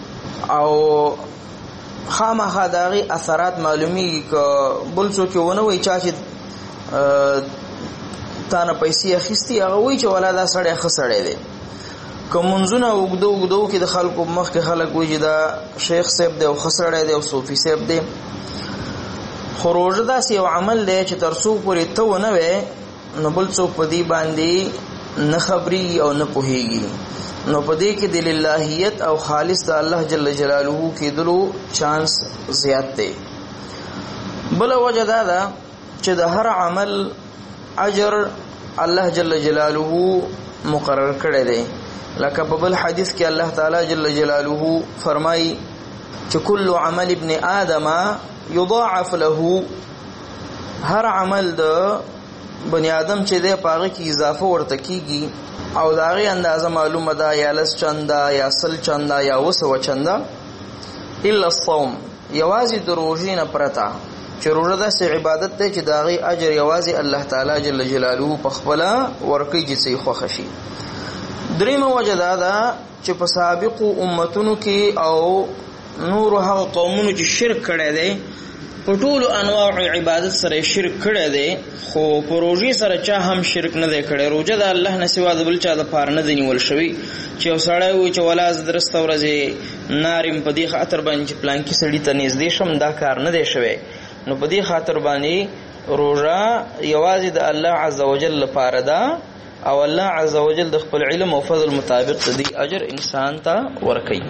او خامخا د هغې اثرات معلومیږي. که بل څوک یې ونه وایي چا چې تا نه پیسې اخیستي هغه وایي چې والا دا سړی ښه سړی دی. که منځونه اوږدو کې د خلکو په مخ کې خلک وایي چې دا شیخ صاحب دی او ښه سړی دی او صوفي صاحب دی. خو روژه داسې یو عمل دی چې تر څو پورې ته ونه وې نو بل څوک په دې باندې نه خبرېږي او نه پوهېږي. نو په دې کې د للهیت او خالص د الله جل جلاله کېدلو چانس زیات دی. بله وجه دا ده چې د هر عمل اجر الله جل جلاله مقرر کړی دی. لکه په بل حدیث کې الله تعالی جل جلاله فرمایي چې کل عمل ابن آدم یضاعف له. هر عمل د بنی آدم چې دی په هغه کې اضافه ورته کیږي او د هغې اندازه معلومه ده یا 10 چنده یا 100 چنده یا 200 چنده الا الصوم، یوازې د روژې نه پرته چې روژه داسې عبادت دی چې د هغې اجر یوازې الله تعالی جل جلاله په خپله ورکوي چې څه یې خوښه شي. دریمه وجه دا ده چې په سابقو امتونو کې او نورو هغه قومونو چې شرک کړی دی په ټولو انواع عبادت سره شرک کړی دی خو په روژې سره چا هم شرک نه دی کړی. روژه د الله نه سوا د بل چا دپاره نه دی نیول شوي چې یو سړی وایي چې ولا زه درسته ورځې ناریم په دې خاطر باندې چې پلانکي سړي ته نږدې شم، دا کار نه دی شوی. نو په دې خاطر باندې روژه یوازې د الله عز وجل لپاره ده او الله عز وجل د خپل علم او فضل مطابق د دې اجر انسان ته ورکوي.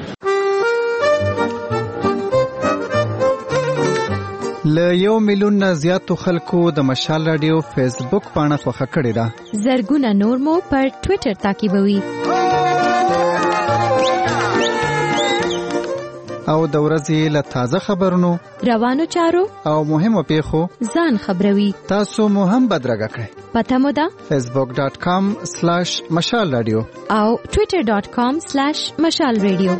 له 1 میلیون نه زیاتو خلکو د مشال رادیو فیسبوک پاڼه خوښه کړې ده. زرګونه نور مو پر ټوئیټر تعقیبوي. او د ورځې له تازه خبرونو، روانو چارو او مهمو پیښو ځان خبروي. تاسو مو هم بدرګه کړئ. پته مو ده facebook.com/مشال رادیو او twitter.com/مشال رادیو.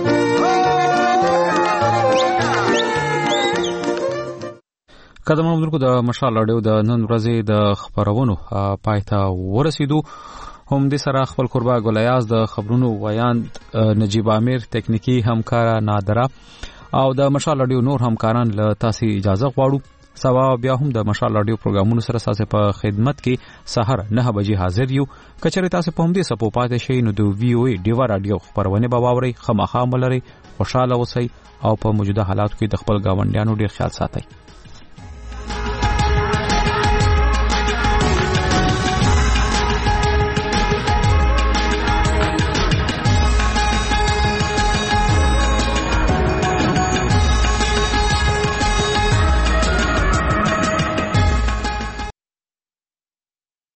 قدم مندرکو د مشال رادیو د نن ورځې د خبرونو پایته ورسېدو. هم د سره خپل قربا ګلیاز د خبرونو ویاند نجیب امیر تکنیکی همکار نادره او د مشال رادیو نور همکاران له تاسو اجازه غواړو. سبا بیا هم د مشال رادیو پروګرامونو سره تاسو په خدمت کې سحر 9 بجې حاضر یو. کچره تاسو په همدې سپو پاتې شئ نو د وی او ای ډیوا رادیو خبرونه به واورئ. خامخا ملري، خوشاله اوسئ او په موجوده حالاتو کې د خپل گاونډیانو ډیر خیال ساتئ.